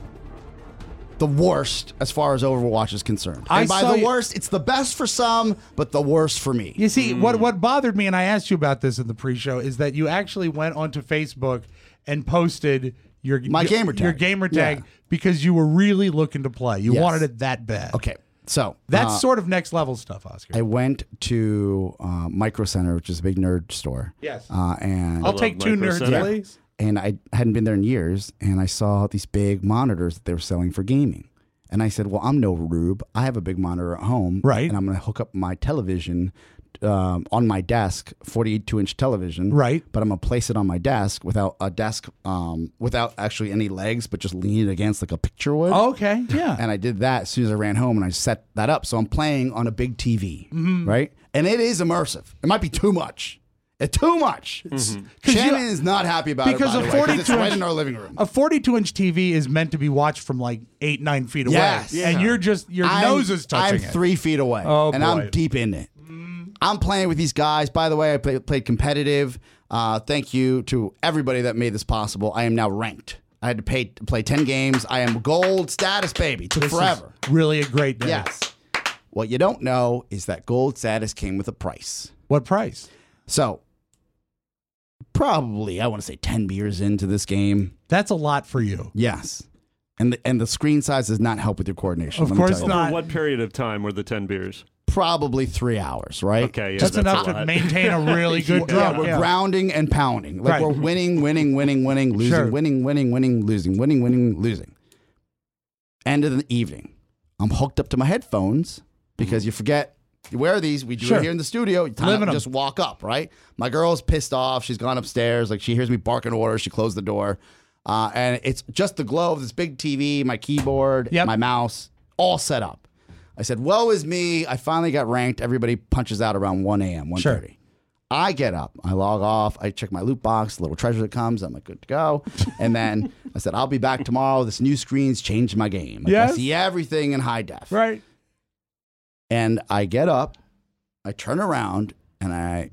the worst as far as Overwatch is concerned. I And by saw the you- worst, it's the best for some, but the worst for me. You see, what what bothered me, and I asked you about this in the pre-show, is that you actually went onto Facebook and posted your My your, gamer your tag. gamer tag Yeah. because you were really looking to play. You Yes. wanted it that bad. Okay, so That's uh, sort of next level stuff, Oscar. I went to uh, Micro Center, which is a big nerd store. Yes. Uh, and I'll take two Micro nerds, Center. please. and I hadn't been there in years, and I saw these big monitors that they were selling for gaming. And I said, well, I'm no rube. I have a big monitor at home. Right. And I'm going to hook up my television um, on my desk, forty-two inch television. Right. But I'm going to place it on my desk without a desk, um, without actually any legs, but just lean it against like a picture would. Okay, yeah. And I did that as soon as I ran home, and I set that up. So I'm playing on a big T V, Mm-hmm. right? And it is immersive. It might be too much. It's too much. It's, Mm-hmm. 'Cause Shannon you- is not happy about because it, by a the way, 'cause forty-two it's right inch in our living room. A forty-two inch T V is meant to be watched from like eight, nine feet away. Yes. And Yeah. you're just your I'm- nose is touching I'm it. three feet away, Oh, and boy. I'm deep in it. I'm playing with these guys. By the way, I play, played competitive. Uh, thank you to everybody that made this possible. I am now ranked. I had to pay to play ten games. I am gold status, baby. Took This is forever. really a great day. Yes. What you don't know is that gold status came with a price. What price? So, probably I want to say ten beers into this game. That's a lot for you. Yes. And the, and the screen size does not help with your coordination. Of let me course tell you. not. Over what period of time were the ten beers? Probably three hours, right? Okay, yeah, That's that's enough a to lot. maintain a really good Yeah, drum. we're Yeah. grounding and pounding. Like Right. we're winning, winning, winning, winning, losing, Sure. winning, winning, winning, losing, winning, winning, losing. End of the evening. I'm hooked up to my headphones because you forget you wear these. We do Sure. it here in the studio. You Living 'em. just walk up, right? My girl's pissed off. She's gone upstairs. Like she hears me barking orders. She closed the door. Uh, and it's just the glow of this big T V, my keyboard, Yep. my mouse, all set up. I said, woe is me. I finally got ranked. Everybody punches out around one a.m., one thirty. Sure. I get up, I log off, I check my loot box, little treasure that comes, I'm like, good to go. And then I said, I'll be back tomorrow. This new screen's changed my game. Like, Yes. I see everything in high def. Right. And I get up, I turn around, and I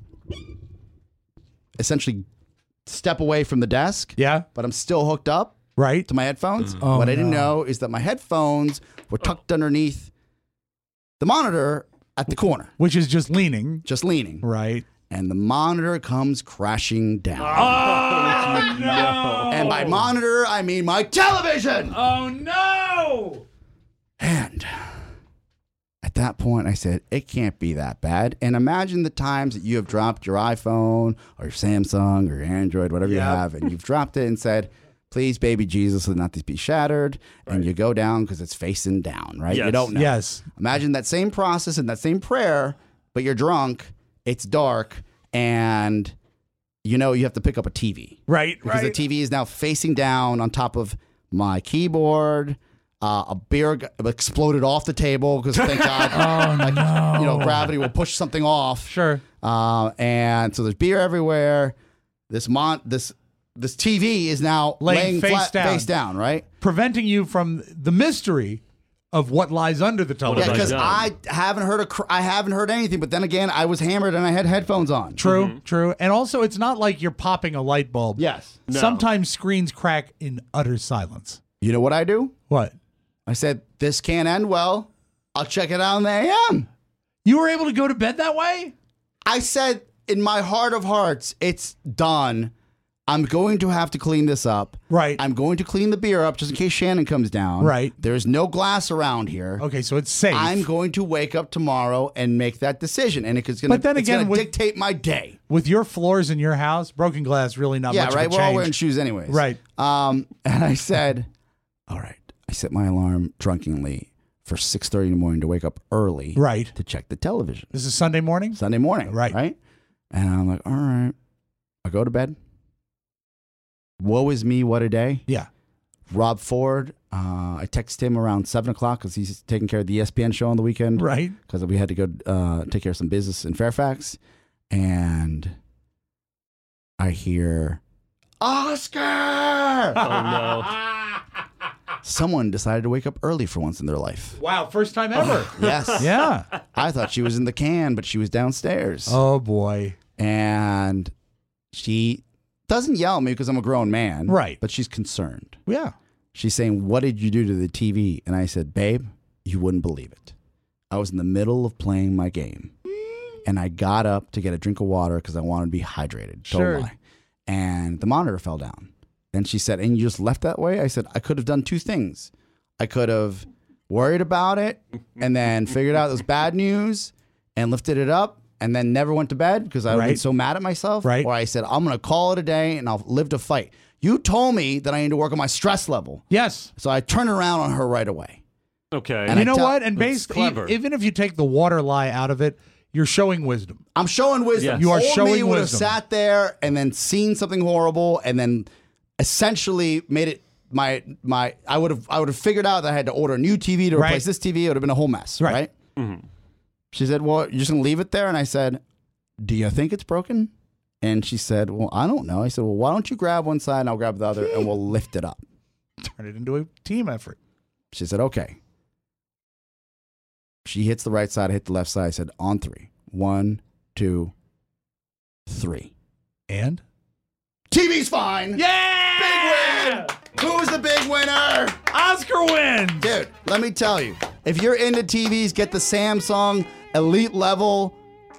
essentially step away from the desk. Yeah. But I'm still hooked up Right. to my headphones. Oh, what I didn't no. know is that my headphones were tucked underneath the monitor at the corner, Which is just leaning. just leaning. Right. And the monitor comes crashing down. Oh, no. And by monitor, I mean my television. Oh, no. And at that point, I said, it can't be that bad. And imagine the times that you have dropped your iPhone or your Samsung or your Android, whatever you Yep. have, and you've dropped it and said, please, baby Jesus, let not this be shattered. And you go down because it's facing down, right? You Yes. don't know. Yes. Imagine that same process and that same prayer, but you're drunk, it's dark, and you know you have to pick up a T V. Right. Because the right. T V is now facing down on top of my keyboard. Uh, a beer g- exploded off the table because thank God, Oh, like, no. you know, gravity will push something off. Sure. Uh, and so there's beer everywhere. This mon this this T V is now Laying laying, face flat, down. face down, right? Preventing you from the mystery of what lies under the Yeah, television. because I haven't heard a cr- I haven't heard anything. But then again, I was hammered and I had headphones on. True, Mm-hmm. true. And also, it's not like you're popping a light bulb. Yes. No. Sometimes screens crack in utter silence. You know what I do? What? I said this can't end well. I'll check it out in the A M. You were able to go to bed that way? I said in my heart of hearts, it's done. I'm going to have to clean this up. Right. I'm going to clean the beer up just in case Shannon comes down. Right. There's no glass around here. Okay, so it's safe. I'm going to wake up tomorrow and make that decision, and it's going But then to again, with- dictate my day. With your floors in your house, broken glass really not Yeah, much right. of a We're all change. wearing shoes anyways. Right. Um, and I said, all right. I set my alarm drunkenly for six thirty in the morning to wake up early. Right. To check the television. This is Sunday morning? Sunday morning. Right. Right. And I'm like, all right. I go to bed. Woe is me, what a day. Yeah. Rob Ford, uh, I text him around seven o'clock because he's taking care of the E S P N show on the weekend. Right. Because we had to go uh, take care of some business in Fairfax. And I hear, Oscar! Oh, no. Someone decided to wake up early for once in their life. Wow, first time ever. Yes. Yeah. I thought she was in the can, but she was downstairs. Oh, boy. And she doesn't yell at me because I'm a grown man. Right. But she's concerned. Yeah. She's saying, what did you do to the T V? And I said, babe, you wouldn't believe it. I was in the middle of playing my game. And I got up to get a drink of water because I wanted to be hydrated. Sure. Don't lie. And the monitor fell down. And she said, and you just left that way? I said, I could have done two things. I could have worried about it and then figured out it was bad news and lifted it up and then never went to bed because I would have been Right. so mad at myself. Right. Or I said, I'm going to call it a day and I'll live to fight. You told me that I need to work on my stress level. Yes. So I turned around on her right away. Okay. And you I know tell- what? And That's basically, clever. even if you take the water lie out of it, you're showing wisdom. I'm showing wisdom. Yes. You are Old showing me would wisdom. have sat there and then seen something horrible and then essentially made it my my. I would have I would have figured out that I had to order a new T V to Right. replace this T V. It would have been a whole mess, Right. right? Mhm. She said, "Well, you're just gonna leave it there?" And I said, "Do you think it's broken?" And she said, "Well, I don't know." I said, "Well, why don't you grab one side and I'll grab the other and we'll lift it up." Turn it into a team effort. She said, "Okay." She hits the right side, I hit the left side. I said, "On three. One, two, three." And? T V's fine. Yeah! Big win. Who's the big winner? Oscar wins! Dude, let me tell you. If you're into T Vs, get the Samsung Elite Level.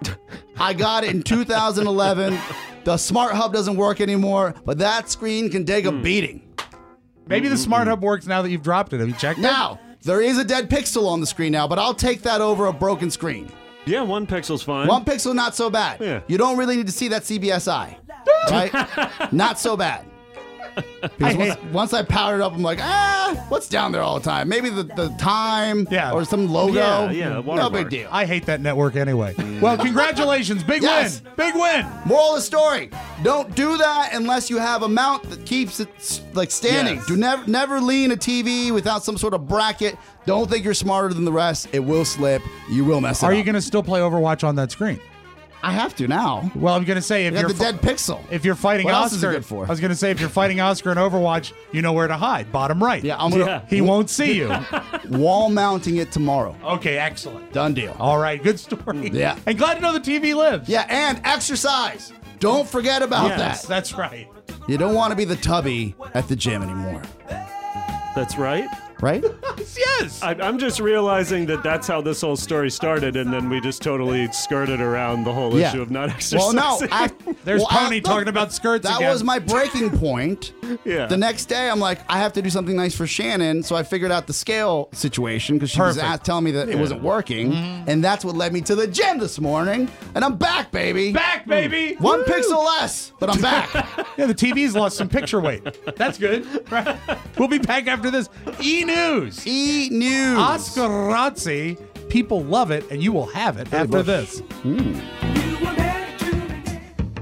I got it in two thousand eleven. The Smart Hub doesn't work anymore, but that screen can take a beating. Maybe the Smart Hub works now that you've dropped it. Have you checked it? Now, there is a dead pixel on the screen now, but I'll take that over a broken screen. Yeah, one pixel's fine. One pixel, not so bad. Yeah. You don't really need to see that C B S I, right? Not so bad. Because once, once I powered it up, I'm like, ah, what's down there all the time? Maybe the, the time Yeah. or some logo. Yeah, yeah, No watermark. big deal. I hate that network anyway. Well, congratulations. Big Yes. win. Big win. Moral of the story: don't do that unless you have a mount that keeps it s- like standing. Yes. Do never never lean a T V without some sort of bracket. Don't think you're smarter than the rest. It will slip. You will mess it Are up. you going to still play Overwatch on that screen? I have to now. Well, I'm going to say if You you're have the fi- dead pixel. if you're fighting What else is it Oscar, good for? I was going to say if you're fighting Oscar in Overwatch, you know where to hide. Bottom right. Yeah, I'm gonna Yeah. He won't see you. wall mounting it tomorrow. Okay, excellent. Done deal. All right, good story. Yeah. And glad to know the T V lives. Yeah, and exercise. Don't forget about Yes, that. that's right. You don't want to be the tubby at the gym anymore, That's right. right? Yes. I, I'm just realizing that that's how this whole story started, and then we just totally skirted around the whole Yeah. issue of not Well, exercising. no. I, There's well, I- Pony look, talking about skirts That again. was my breaking point. Yeah. The next day, I'm like, I have to do something nice for Shannon, so I figured out the scale situation because she was Perfect. asked, telling me that it wasn't working, and that's what led me to the gym this morning, and I'm back, baby. Back, baby. One Woo! pixel less, but I'm back. Yeah, the T V's lost some picture weight. That's good. Right. We'll be back after this. E News. E News. Oscar Razzi. People love it, and you will have it after this.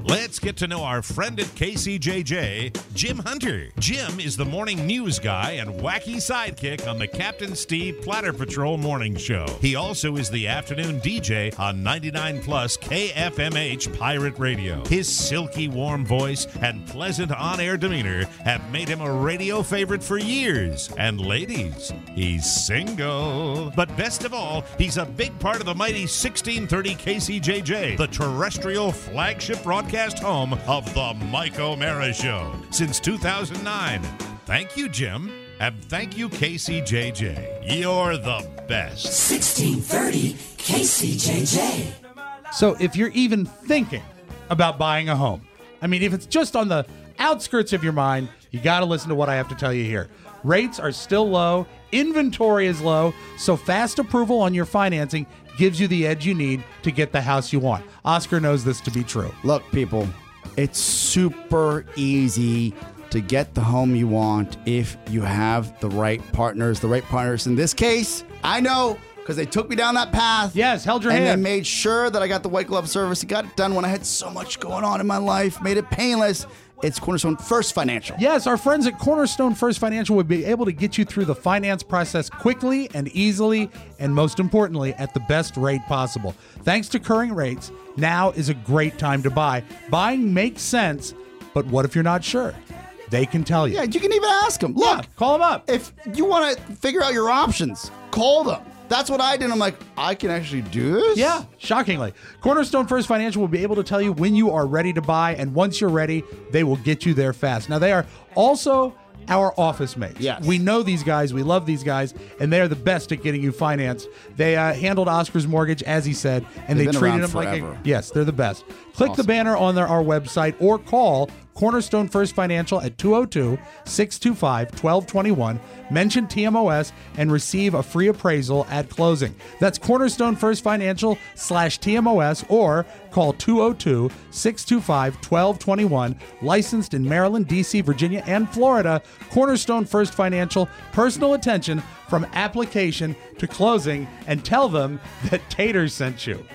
Let's get to know our friend at K C J J, Jim Hunter. Jim is the morning news guy and wacky sidekick on the Captain Steve Platter Patrol morning show. He also is the afternoon D J on ninety-nine plus K F M H Pirate Radio. His silky warm voice and pleasant on-air demeanor have made him a radio favorite for years. And ladies, he's single. But best of all, he's a big part of the mighty sixteen thirty K C J J, the terrestrial flagship broadcast home of the Mike O'Mara Show since two thousand nine. Thank you, Jim, and thank you, K C J J. You're the best. sixteen thirty K C J J. So if you're even thinking about buying a home, I mean, if it's just on the outskirts of your mind, you got to listen to what I have to tell you here. Rates are still low, inventory is low, so fast approval on your financing gives you the edge you need to get the house you want. Oscar knows this to be true. Look, people, it's super easy to get the home you want if you have the right partners. The right partners in this case, I know, because they took me down that path. Yes, held your and hand. And they made sure that I got the white glove service. It got it done when I had so much going on in my life, made it painless. It's Cornerstone First Financial. Yes, our friends at Cornerstone First Financial would be able to get you through the finance process quickly and easily, and most importantly, at the best rate possible. Thanks to current rates, now is a great time to buy. Buying makes sense, but what if you're not sure? They can tell you. Yeah, you can even ask them. Look, yeah, call them up. If you want to figure out your options, call them. That's what I did. I'm like, I can actually do this? Yeah, shockingly. Cornerstone First Financial will be able to tell you when you are ready to buy, and once you're ready, they will get you there fast. Now, they are also our office mates. Yes. We know these guys. We love these guys, and they are the best at getting you financed. They uh, handled Oscar's mortgage, as he said, and They've they been treated around him like forever. a... Yes, they're the best. Click Awesome. the banner on their, our website or call Cornerstone First Financial at two oh two, six two five, one two two one. Mention T M O S and receive a free appraisal at closing. That's Cornerstone First Financial slash T M O S or call two oh two, six two five, one two two one. Licensed in Maryland, D C, Virginia, and Florida. Cornerstone First Financial. Personal attention from application to closing, and tell them that Tater sent you.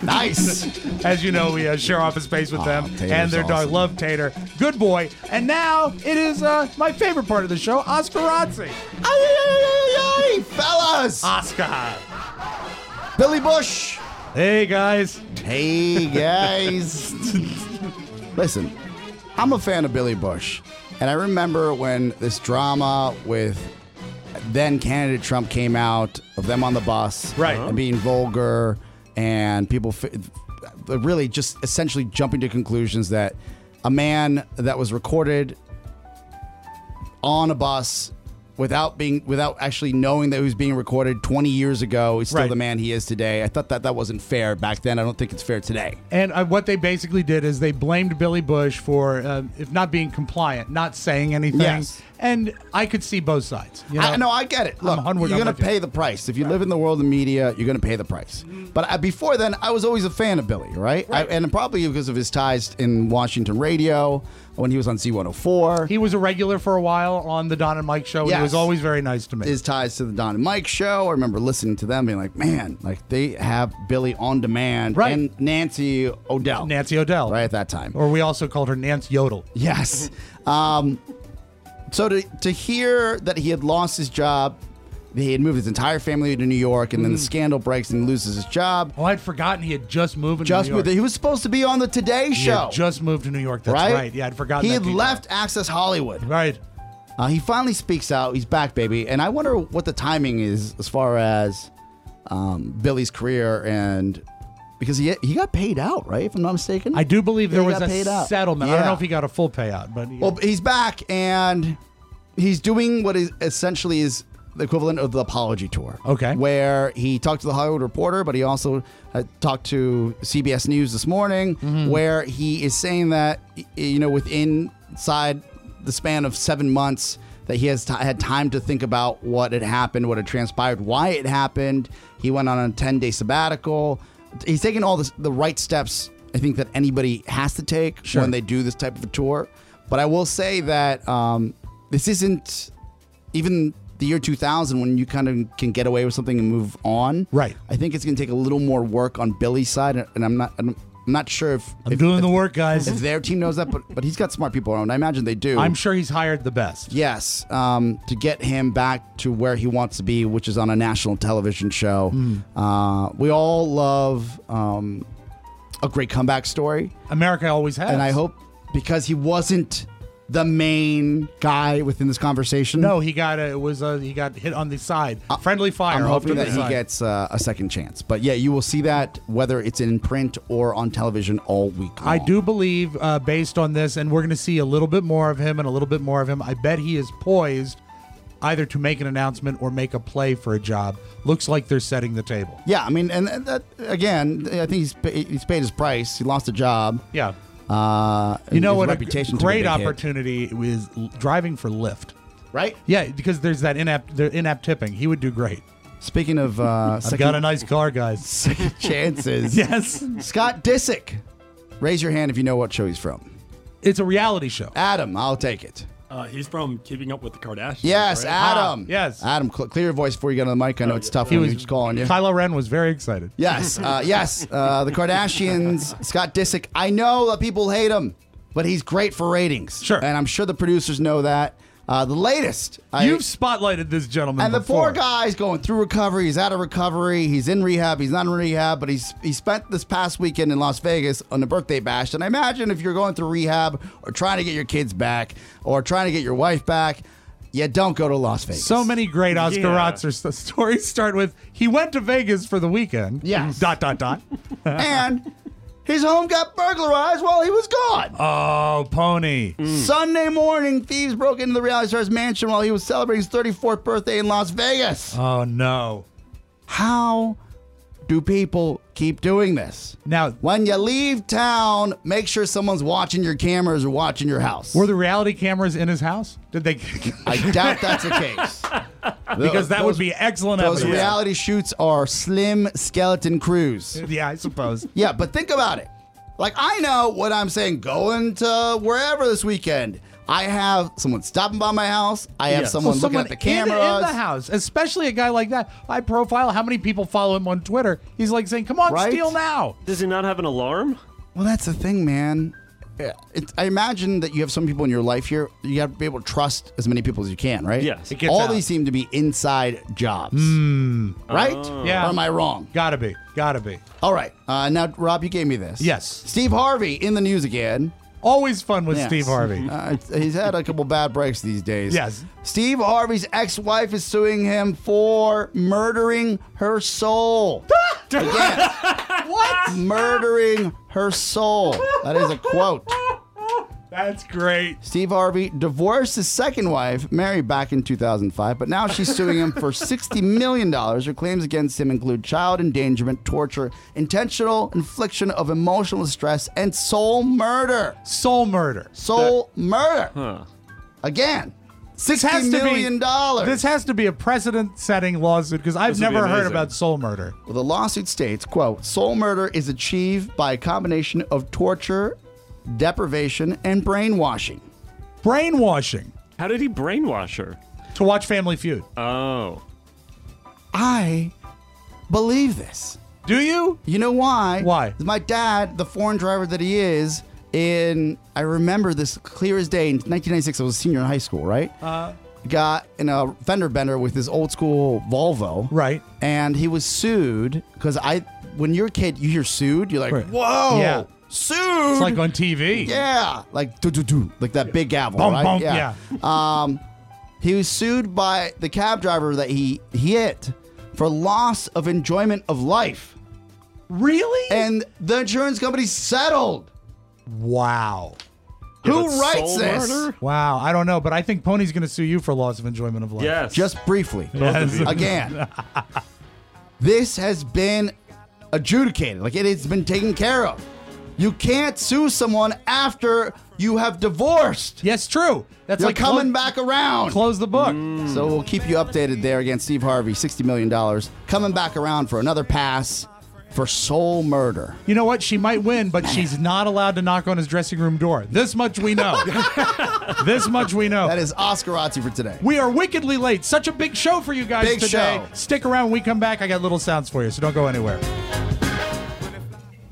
Nice. As you know, we uh, share office space with Oh, them Tater's and their dog. awesome. Love Tater. Good boy. And now it is uh, my favorite part of the show, Oscar Rotzi. Ay, ay, ay, ay, ay, fellas. Oscar. Billy Bush. Hey, guys. Hey, guys. Listen, I'm a fan of Billy Bush. And I remember when this drama with then candidate Trump came out, of them on the bus. Right. And being vulgar, and people fi- really just essentially jumping to conclusions that a man that was recorded on a bus without being without actually knowing that he was being recorded twenty years ago is still Right. the man he is today. I thought that that wasn't fair back then. I don't think it's fair today. And uh, what they basically did is they blamed Billy Bush for, uh, if not being compliant, not saying anything. Yes. And I could see both sides. You know? I, no, I get it. Look, I'm one hundred you're going I'm to with you. pay the price. If you live in the world of media, you're going to pay the price. But I, before then, I was always a fan of Billy, right? Right. I, and probably because of his ties in Washington radio, when he was on Z one oh four. He was a regular for a while on the Don and Mike show, and he Yes. was always very nice to me. His ties to the Don and Mike show. I remember listening to them being like, man, like they have Billy on demand. Right. And Nancy O'Dell. Nancy O'Dell. Right at that time. Or we also called her Nance Yodel. Yes. um, so to, to hear that he had lost his job, he had moved his entire family to New York, and then the scandal breaks and he loses his job. Oh, I'd forgotten he had just moved to Just New York. moved. He was supposed to be on the Today He Show. had just moved to New York. That's right? right. Yeah, I'd forgotten He that had detail. left Access Hollywood. Right. Uh, he finally speaks out. He's back, baby. And I wonder what the timing is as far as um, Billy's career, and because he he got paid out, right? If I'm not mistaken. I do believe Yeah, there he was got a paid out. settlement. I don't Yeah. know if he got a full payout, but yeah. Well, he's back, and he's doing what is essentially is the equivalent of the apology tour. Okay. Where he talked to the Hollywood Reporter, but he also uh, talked to C B S News this morning, Mm-hmm. where he is saying that, y- you know, within inside the span of seven months, that he has t- had time to think about what had happened, what had transpired, why it happened. He went on a ten-day sabbatical. He's taking all this, the right steps, I think, that anybody has to take Sure. when they do this type of a tour. But I will say that um, this isn't even the year two thousand when you kind of can get away with something and move on. Right. I think it's going to take a little more work on Billy's side, and I'm not. I'm, I'm not sure if I'm if, doing if, the work, guys. If their team knows that, but but he's got smart people around. I imagine they do. I'm sure he's hired the best. Yes, um, to get him back to where he wants to be, which is on a national television show. Mm. Uh, we all love um, a great comeback story. America always has. And I hope, because he wasn't the main guy within this conversation. No, he got a, it was a, he got hit on the side. Friendly fire. I'm off to hoping the that he side. gets uh, a second chance. But yeah, you will see that whether it's in print or on television all week long. I do believe, uh, based on this, and we're going to see a little bit more of him and a little bit more of him. I bet he is poised either to make an announcement or make a play for a job. Looks like they're setting the table. Yeah, I mean, and that, again, I think he's paid, he's paid his price. He lost a job. Yeah. Uh, You know his what? A reputation took a great big hit. opportunity is l- driving for Lyft. Right? Yeah, because there's that in-app, the in-app tipping. He would do great. Speaking of, uh, I've got a nice car, guys. second chances. Yes. Scott Disick. Raise your hand if you know what show he's from. It's a reality show. Adam, I'll take it. Uh, he's from Keeping Up with the Kardashians. Yes, right? Adam. Ah, yes. Adam, cl- clear your voice before you get on the mic. I know it's tough He when was he's calling you. Kylo Ren was very excited. Yes, uh, yes. Uh, the Kardashians, Scott Disick. I know that people hate him, but he's great for ratings. Sure. And I'm sure the producers know that. Uh, the latest. I- You've spotlighted this gentleman And the before. poor guy's going through recovery. He's out of recovery. He's in rehab. He's not in rehab, but he's he spent this past weekend in Las Vegas on the birthday bash. And I imagine if you're going through rehab or trying to get your kids back or trying to get your wife back, you don't go to Las Vegas. So many great Oscar Yeah. Rotzer st- stories start with, he went to Vegas for the weekend. Yes. Dot, dot, dot. And his home got burglarized while he was gone. Oh, Pony. Sunday morning, thieves broke into the reality star's mansion while he was celebrating his thirty-fourth birthday in Las Vegas. Oh, no. How do people keep doing this? Now, When you leave town, make sure someone's watching your cameras or watching your house. were the reality cameras in his house? Did they? I doubt that's the case. Because that Those- would be excellent Those evidence. reality shoots are slim skeleton crews. Yeah, I suppose. Yeah, but think about it. Like, I know what I'm saying going to wherever this weekend. I have someone stopping by my house. I have Yes. someone Well, looking someone at the in- cameras. in the house, especially a guy like that, high profile. How many people follow him on Twitter? He's like saying, "Come on, Right? steal now." Does he not have an alarm? Well, that's the thing, man. Yeah, It's, I imagine that you have some people in your life here. You have to be able to trust as many people as you can, right? Yes. It gets All out. these seem to be inside jobs. Right? Oh. Yeah. Or am I wrong? Gotta be, gotta be. All right. Uh, now, Rob, you gave me this. Yes. Steve Harvey in the news again. Always fun with Yes. Steve Harvey. Uh, he's had a couple bad breaks these days. Yes. Steve Harvey's ex-wife is suing him for murdering her soul. Again. What? Murdering her soul. That is a quote. That's great. Steve Harvey divorced his second wife, married back in two thousand five, but now she's suing him for sixty million dollars. Her claims against him include child endangerment, torture, intentional infliction of emotional distress, and soul murder. Soul murder. Soul murder. Huh. Again, This sixty has to million be dollars. This has to be a precedent-setting lawsuit because I've This would be never heard amazing. about soul murder. Well, the lawsuit states, quote, soul murder is achieved by a combination of torture, deprivation, and brainwashing. Brainwashing How did he brainwash her? to watch Family Feud. Oh. I believe this. Do you? You know why? Why? My dad, the foreign driver that he is, in I remember this clear as day. In nineteen ninety-six, I was a senior in high school, right? Uh, Got in a fender bender with his old school Volvo, right. and he was sued because I, when you're a kid, you hear sued, you're like, Right. whoa, Yeah. sued. It's like on T V. Yeah, like do do do, like that big gavel, Bum, right? bum, yeah. Um, he was sued by the cab driver that he hit for loss of enjoyment of life, Really? and the insurance company settled. Wow. Yeah, Who but writes soul this? murder? Wow. I don't know, but I think Pony's going to sue you for loss of enjoyment of life. Yes. Just briefly, Yes. again, this has been adjudicated. Like it has been taken care of. You can't sue someone after you have divorced. Yes, true. That's You're like coming clo- back around. Close the book. So we'll keep you updated there. Again, Steve Harvey, sixty million dollars, coming back around for another pass for soul murder. You know what? She might win, but she's not allowed to knock on his dressing room door. This much we know. This much we know. That is Oscar Razzi for today. We are wickedly late. Such a big show for you guys Big today. show. Stick around when we come back. I got little sounds for you, so don't go anywhere. Hi,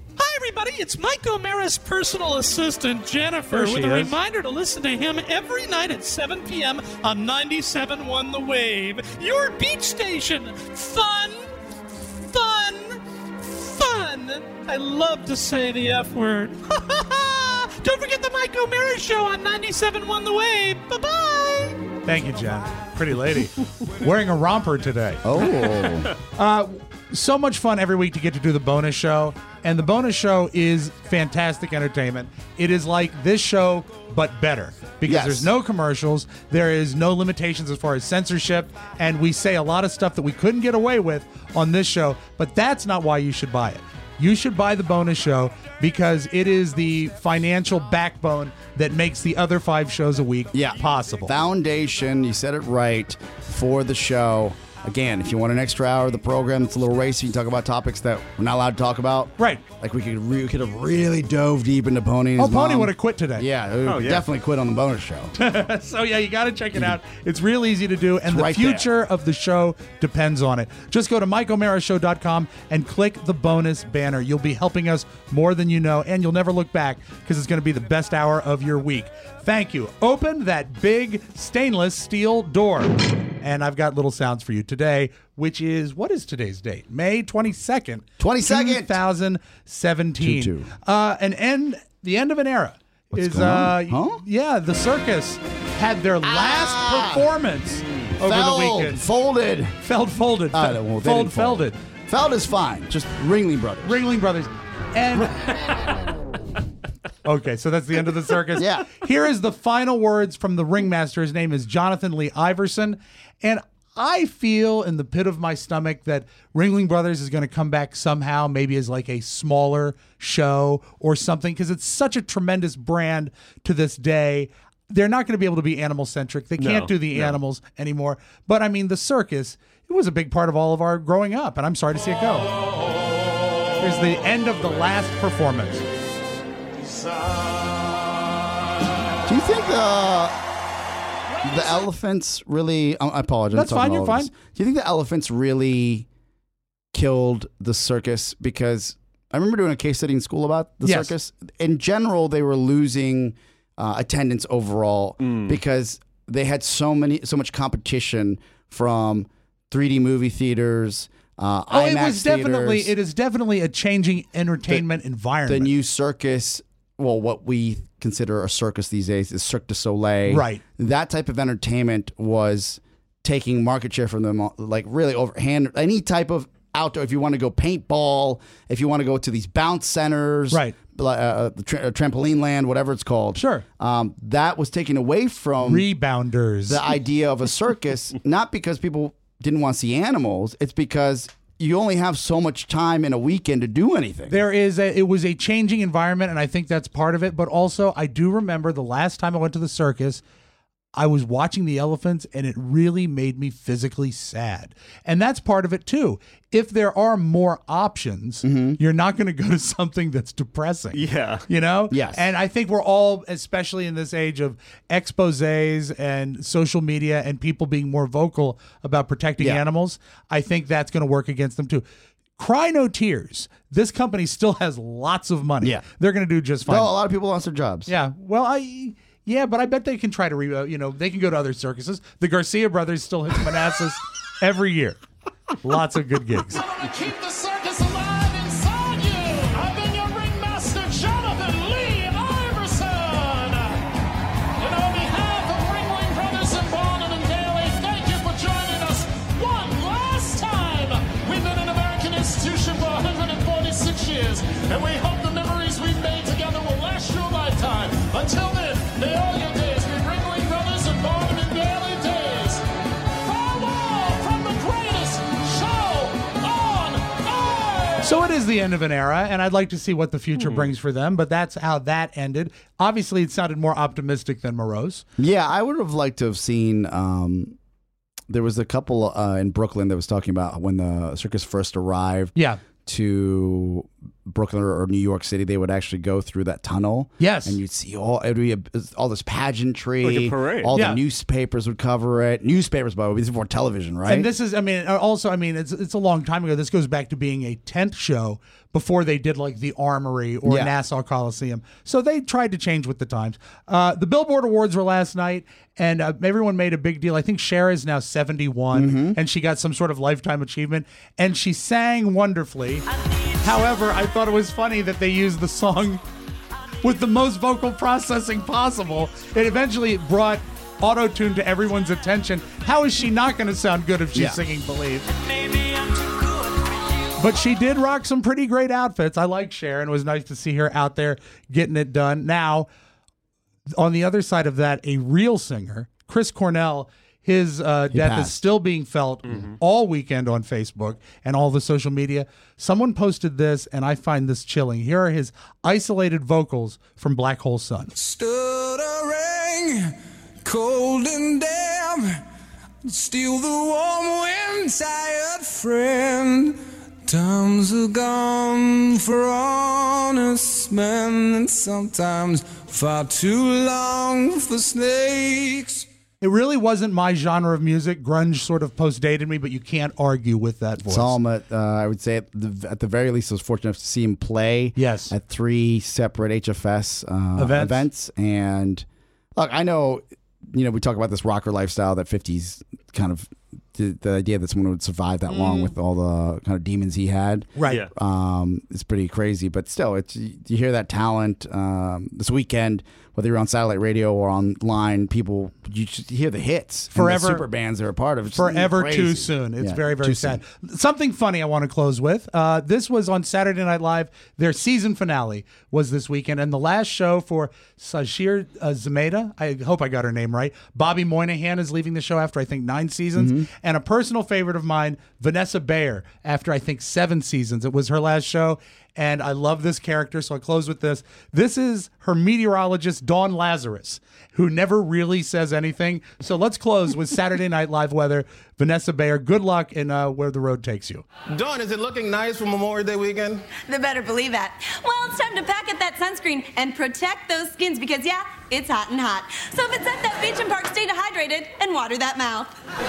everybody. It's Mike O'Mara's personal assistant, Jennifer, There she with a is. reminder to listen to him every night at seven p.m. on ninety-seven point one The Wave. Your beach station. Fun, fun, fun. I love to say the F word. Don't forget the Mike O'Mara Show on ninety-seven point one The Wave. Bye-bye. Thank you, Jen. Pretty lady. Wearing a romper today. Oh. uh, so much fun every week to get to do the bonus show. And the bonus show is fantastic entertainment. It is like this show, but better. Because Yes. there's no commercials. There is no limitations as far as censorship. And we say a lot of stuff that we couldn't get away with on this show. But that's not why you should buy it. You should buy the bonus show because it is the financial backbone that makes the other five shows a week Yeah. possible. Foundation, you said it right, for the show. Again, if you want an extra hour of the program, it's a little racy. You can talk about topics that we're not allowed to talk about. Right. Like we could re- we could have really dove deep into Pony and Oh, his Pony mom. would have quit today. Yeah, we Oh, would yeah. definitely quit on the bonus show. So yeah, you got to check it out. It's real easy to do, and It's the right future of the show depends on it. Just go to mike o'mara show dot com and click the bonus banner. You'll be helping us more than you know, and you'll never look back because it's going to be the best hour of your week. Thank you. Open that big stainless steel door. And I've got little sounds for you today, which is, what is today's date? May twenty-second. twenty-second. twenty seventeen. Two, two. Uh, an end, the end of an era. What's is going on? uh Huh? Yeah, the circus had their last Ah! performance over Feld, the weekend. Folded. Feld folded. Ah, Fe- well, they fold didn't fold. felded. Feld is fine. Just Ringling Brothers. Ringling Brothers. And okay, so that's the end of the circus. Yeah. Here is the final words from the ringmaster. His name is Jonathan Lee Iverson, and I feel in the pit of my stomach that Ringling Brothers is going to come back somehow, maybe as like a smaller show or something, because it's such a tremendous brand to this day. They're not going to be able to be animal centric. They can't No, do the no. animals anymore. But I mean, the circus, it was a big part of all of our growing up, and I'm sorry to see it go. Here's the end of the last performance. Do you think the the elephants really? I apologize. I'm That's talking fine, all you're over fine. this. Do you think the elephants really killed the circus? Because I remember doing a case study in school about the Yes. circus. In general, they were losing uh, attendance overall Mm. because they had so many, so much competition from three D movie theaters. Uh, Oh, it IMAX was definitely theaters. it is definitely a changing entertainment environment. The new circus, well, what we consider a circus these days is Cirque du Soleil. Right. That type of entertainment was taking market share from them, like really overhand. Any type of outdoor, if you want to go paintball, if you want to go to these bounce centers, Right. uh, the tra- trampoline land, whatever it's called. Sure. Um, that was taken away from Rebounders. the idea of a circus, not because people didn't want to see animals. It's because you only have so much time in a weekend to do anything. There is a, it was a changing environment, and I think that's part of it. But also, I do remember the last time I went to the circus, I was watching the elephants, and it really made me physically sad. And that's part of it too. If there are more options, you're not going to go to something that's depressing. Yeah. You know? Yes. And I think we're all, especially in this age of exposés and social media and people being more vocal about protecting Yeah. animals, I think that's going to work against them too. Cry no tears. This company still has lots of money. Yeah. They're going to do just fine. No, a lot of people lost their jobs. Yeah. Well, I yeah, but I bet they can try to re, uh, you know, they can go to other circuses. The Garcia brothers still hit Manassas every year. Lots of good gigs. Keep the circus alive inside you. I've been your ringmaster, Jonathan Lee Iverson. And on behalf of Ringling Brothers and Barnum and Daly, thank you for joining us one last time. We've been an American institution for one hundred forty-six years, and we hope the memories we've made together will last your lifetime. Until then, may all your days be Ringling Brothers and Barnum and Daly days. Farewell from the greatest show on earth. So it is the end of an era, and I'd like to see what the future brings for them, but that's how that ended. Obviously, it sounded more optimistic than morose. Yeah, I would have liked to have seen. Um, there was a couple uh, in Brooklyn that was talking about when the circus first arrived. Yeah. To Brooklyn or New York City, they would actually go through that tunnel. Yes. And you'd see all it would be a, all this pageantry. Like a parade. All Yeah. the newspapers would cover it. Newspapers, by the way, this is before television, right? And this is, I mean, also, I mean, it's it's a long time ago. This goes back to being a tent show, before they did like the Armory or Yeah. Nassau Coliseum. So they tried to change with the times. Uh, the Billboard Awards were last night, and uh, everyone made a big deal. I think Cher is now seventy-one, Mm-hmm. and she got some sort of lifetime achievement, and she sang wonderfully. However, I thought it was funny that they used the song with the most vocal processing possible. It eventually brought auto-tune to everyone's attention. How is she not going to sound good if she's Yeah. singing Believe? But she did rock some pretty great outfits. I like Cher, and it was nice to see her out there getting it done. Now, on the other side of that, a real singer, Chris Cornell, his uh, death is passed. still being felt all weekend on Facebook and all the social media. Someone posted this, and I find this chilling. Here are his isolated vocals from Black Hole Sun. Stuttering, cold and damp, still the warm wind, tired friend. Times are gone for honest men, and sometimes far too long for snakes. It really wasn't my genre of music. Grunge sort of post-dated me, but you can't argue with that voice. Saw him at, uh, I would say, at the, at the very least, I was fortunate enough to see him play Yes. at three separate H F S uh, Events. events. And look, I know, you know, we talk about this rocker lifestyle, that fifties kind of, the, the idea that someone would survive that long Mm. with all the kind of demons he had. Right. Yeah. Um, it's pretty crazy. But still, it's you hear that talent um, this weekend, whether you're on satellite radio or online, people, you just hear the hits. and Forever- the super bands they're a part of. It's Forever crazy. too soon. It's Yeah, very, very too sad. soon. Something funny I want to close with. Uh, this was on Saturday Night Live. Their season finale was this weekend, and the last show for Sashir uh, Zameda, I hope I got her name right, Bobby Moynihan is leaving the show after, I think, nine seasons, Mm-hmm. and a personal favorite of mine, Vanessa Bayer, after, I think, seven seasons. It was her last show, and I love this character, so I close with this. This is her meteorologist, Dawn Lazarus, who never really says anything. So let's close with Saturday Night Live weather. Vanessa Bayer, good luck in uh, where the road takes you. Dawn, is it looking nice for Memorial Day weekend? They better believe that. Well, it's time to pack up that sunscreen and protect those skins because, yeah, it's hot and hot. So if it's at that beach and park, stay dehydrated and water that mouth.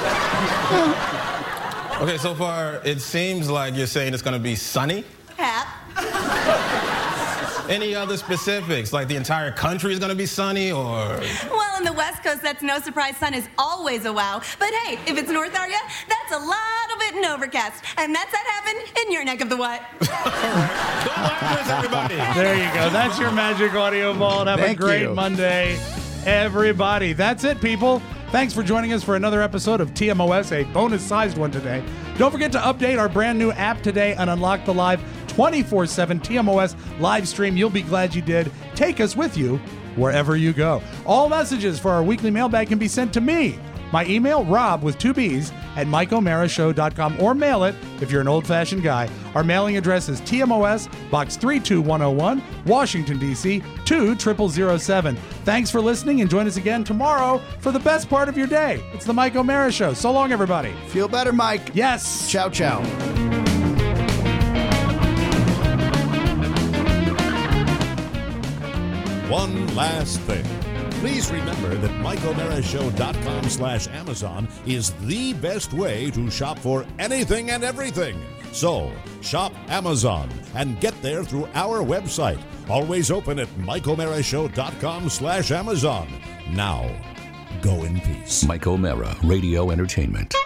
Okay, so far it seems like you're saying it's going to be sunny. Hap. Any other specifics? Like the entire country is going to be sunny, or? Well, in the West Coast, that's no surprise. Sun is always a wow. But hey, if it's North area, that's a little bit in overcast. And that's that happen in your neck of the what? everybody. There you go. That's your Magic Audio Vault. Have Thank a great you. Monday, everybody. That's it, people. Thanks for joining us for another episode of T M O S, a bonus-sized one today. Don't forget to update our brand new app today and unlock the live twenty-four seven T M O S live stream. You'll be glad you did. Take us with you wherever you go. All messages for our weekly mailbag can be sent to me. My email, rob with two B's at mike o'mara show dot com, or mail it if you're an old-fashioned guy. Our mailing address is T M O S, Box three two one oh one, Washington, D C two zero zero seven. Thanks for listening, and join us again tomorrow for the best part of your day. It's the Mike O'Mara Show. So long, everybody. Feel better, Mike. Yes. Ciao, ciao. One last thing. Please remember that mike o'mara show dot com slash Amazon is the best way to shop for anything and everything. So, shop Amazon and get there through our website. Always open at mike o'mara show dot com slash Amazon. Now, go in peace. Mike O'Mara Radio Entertainment.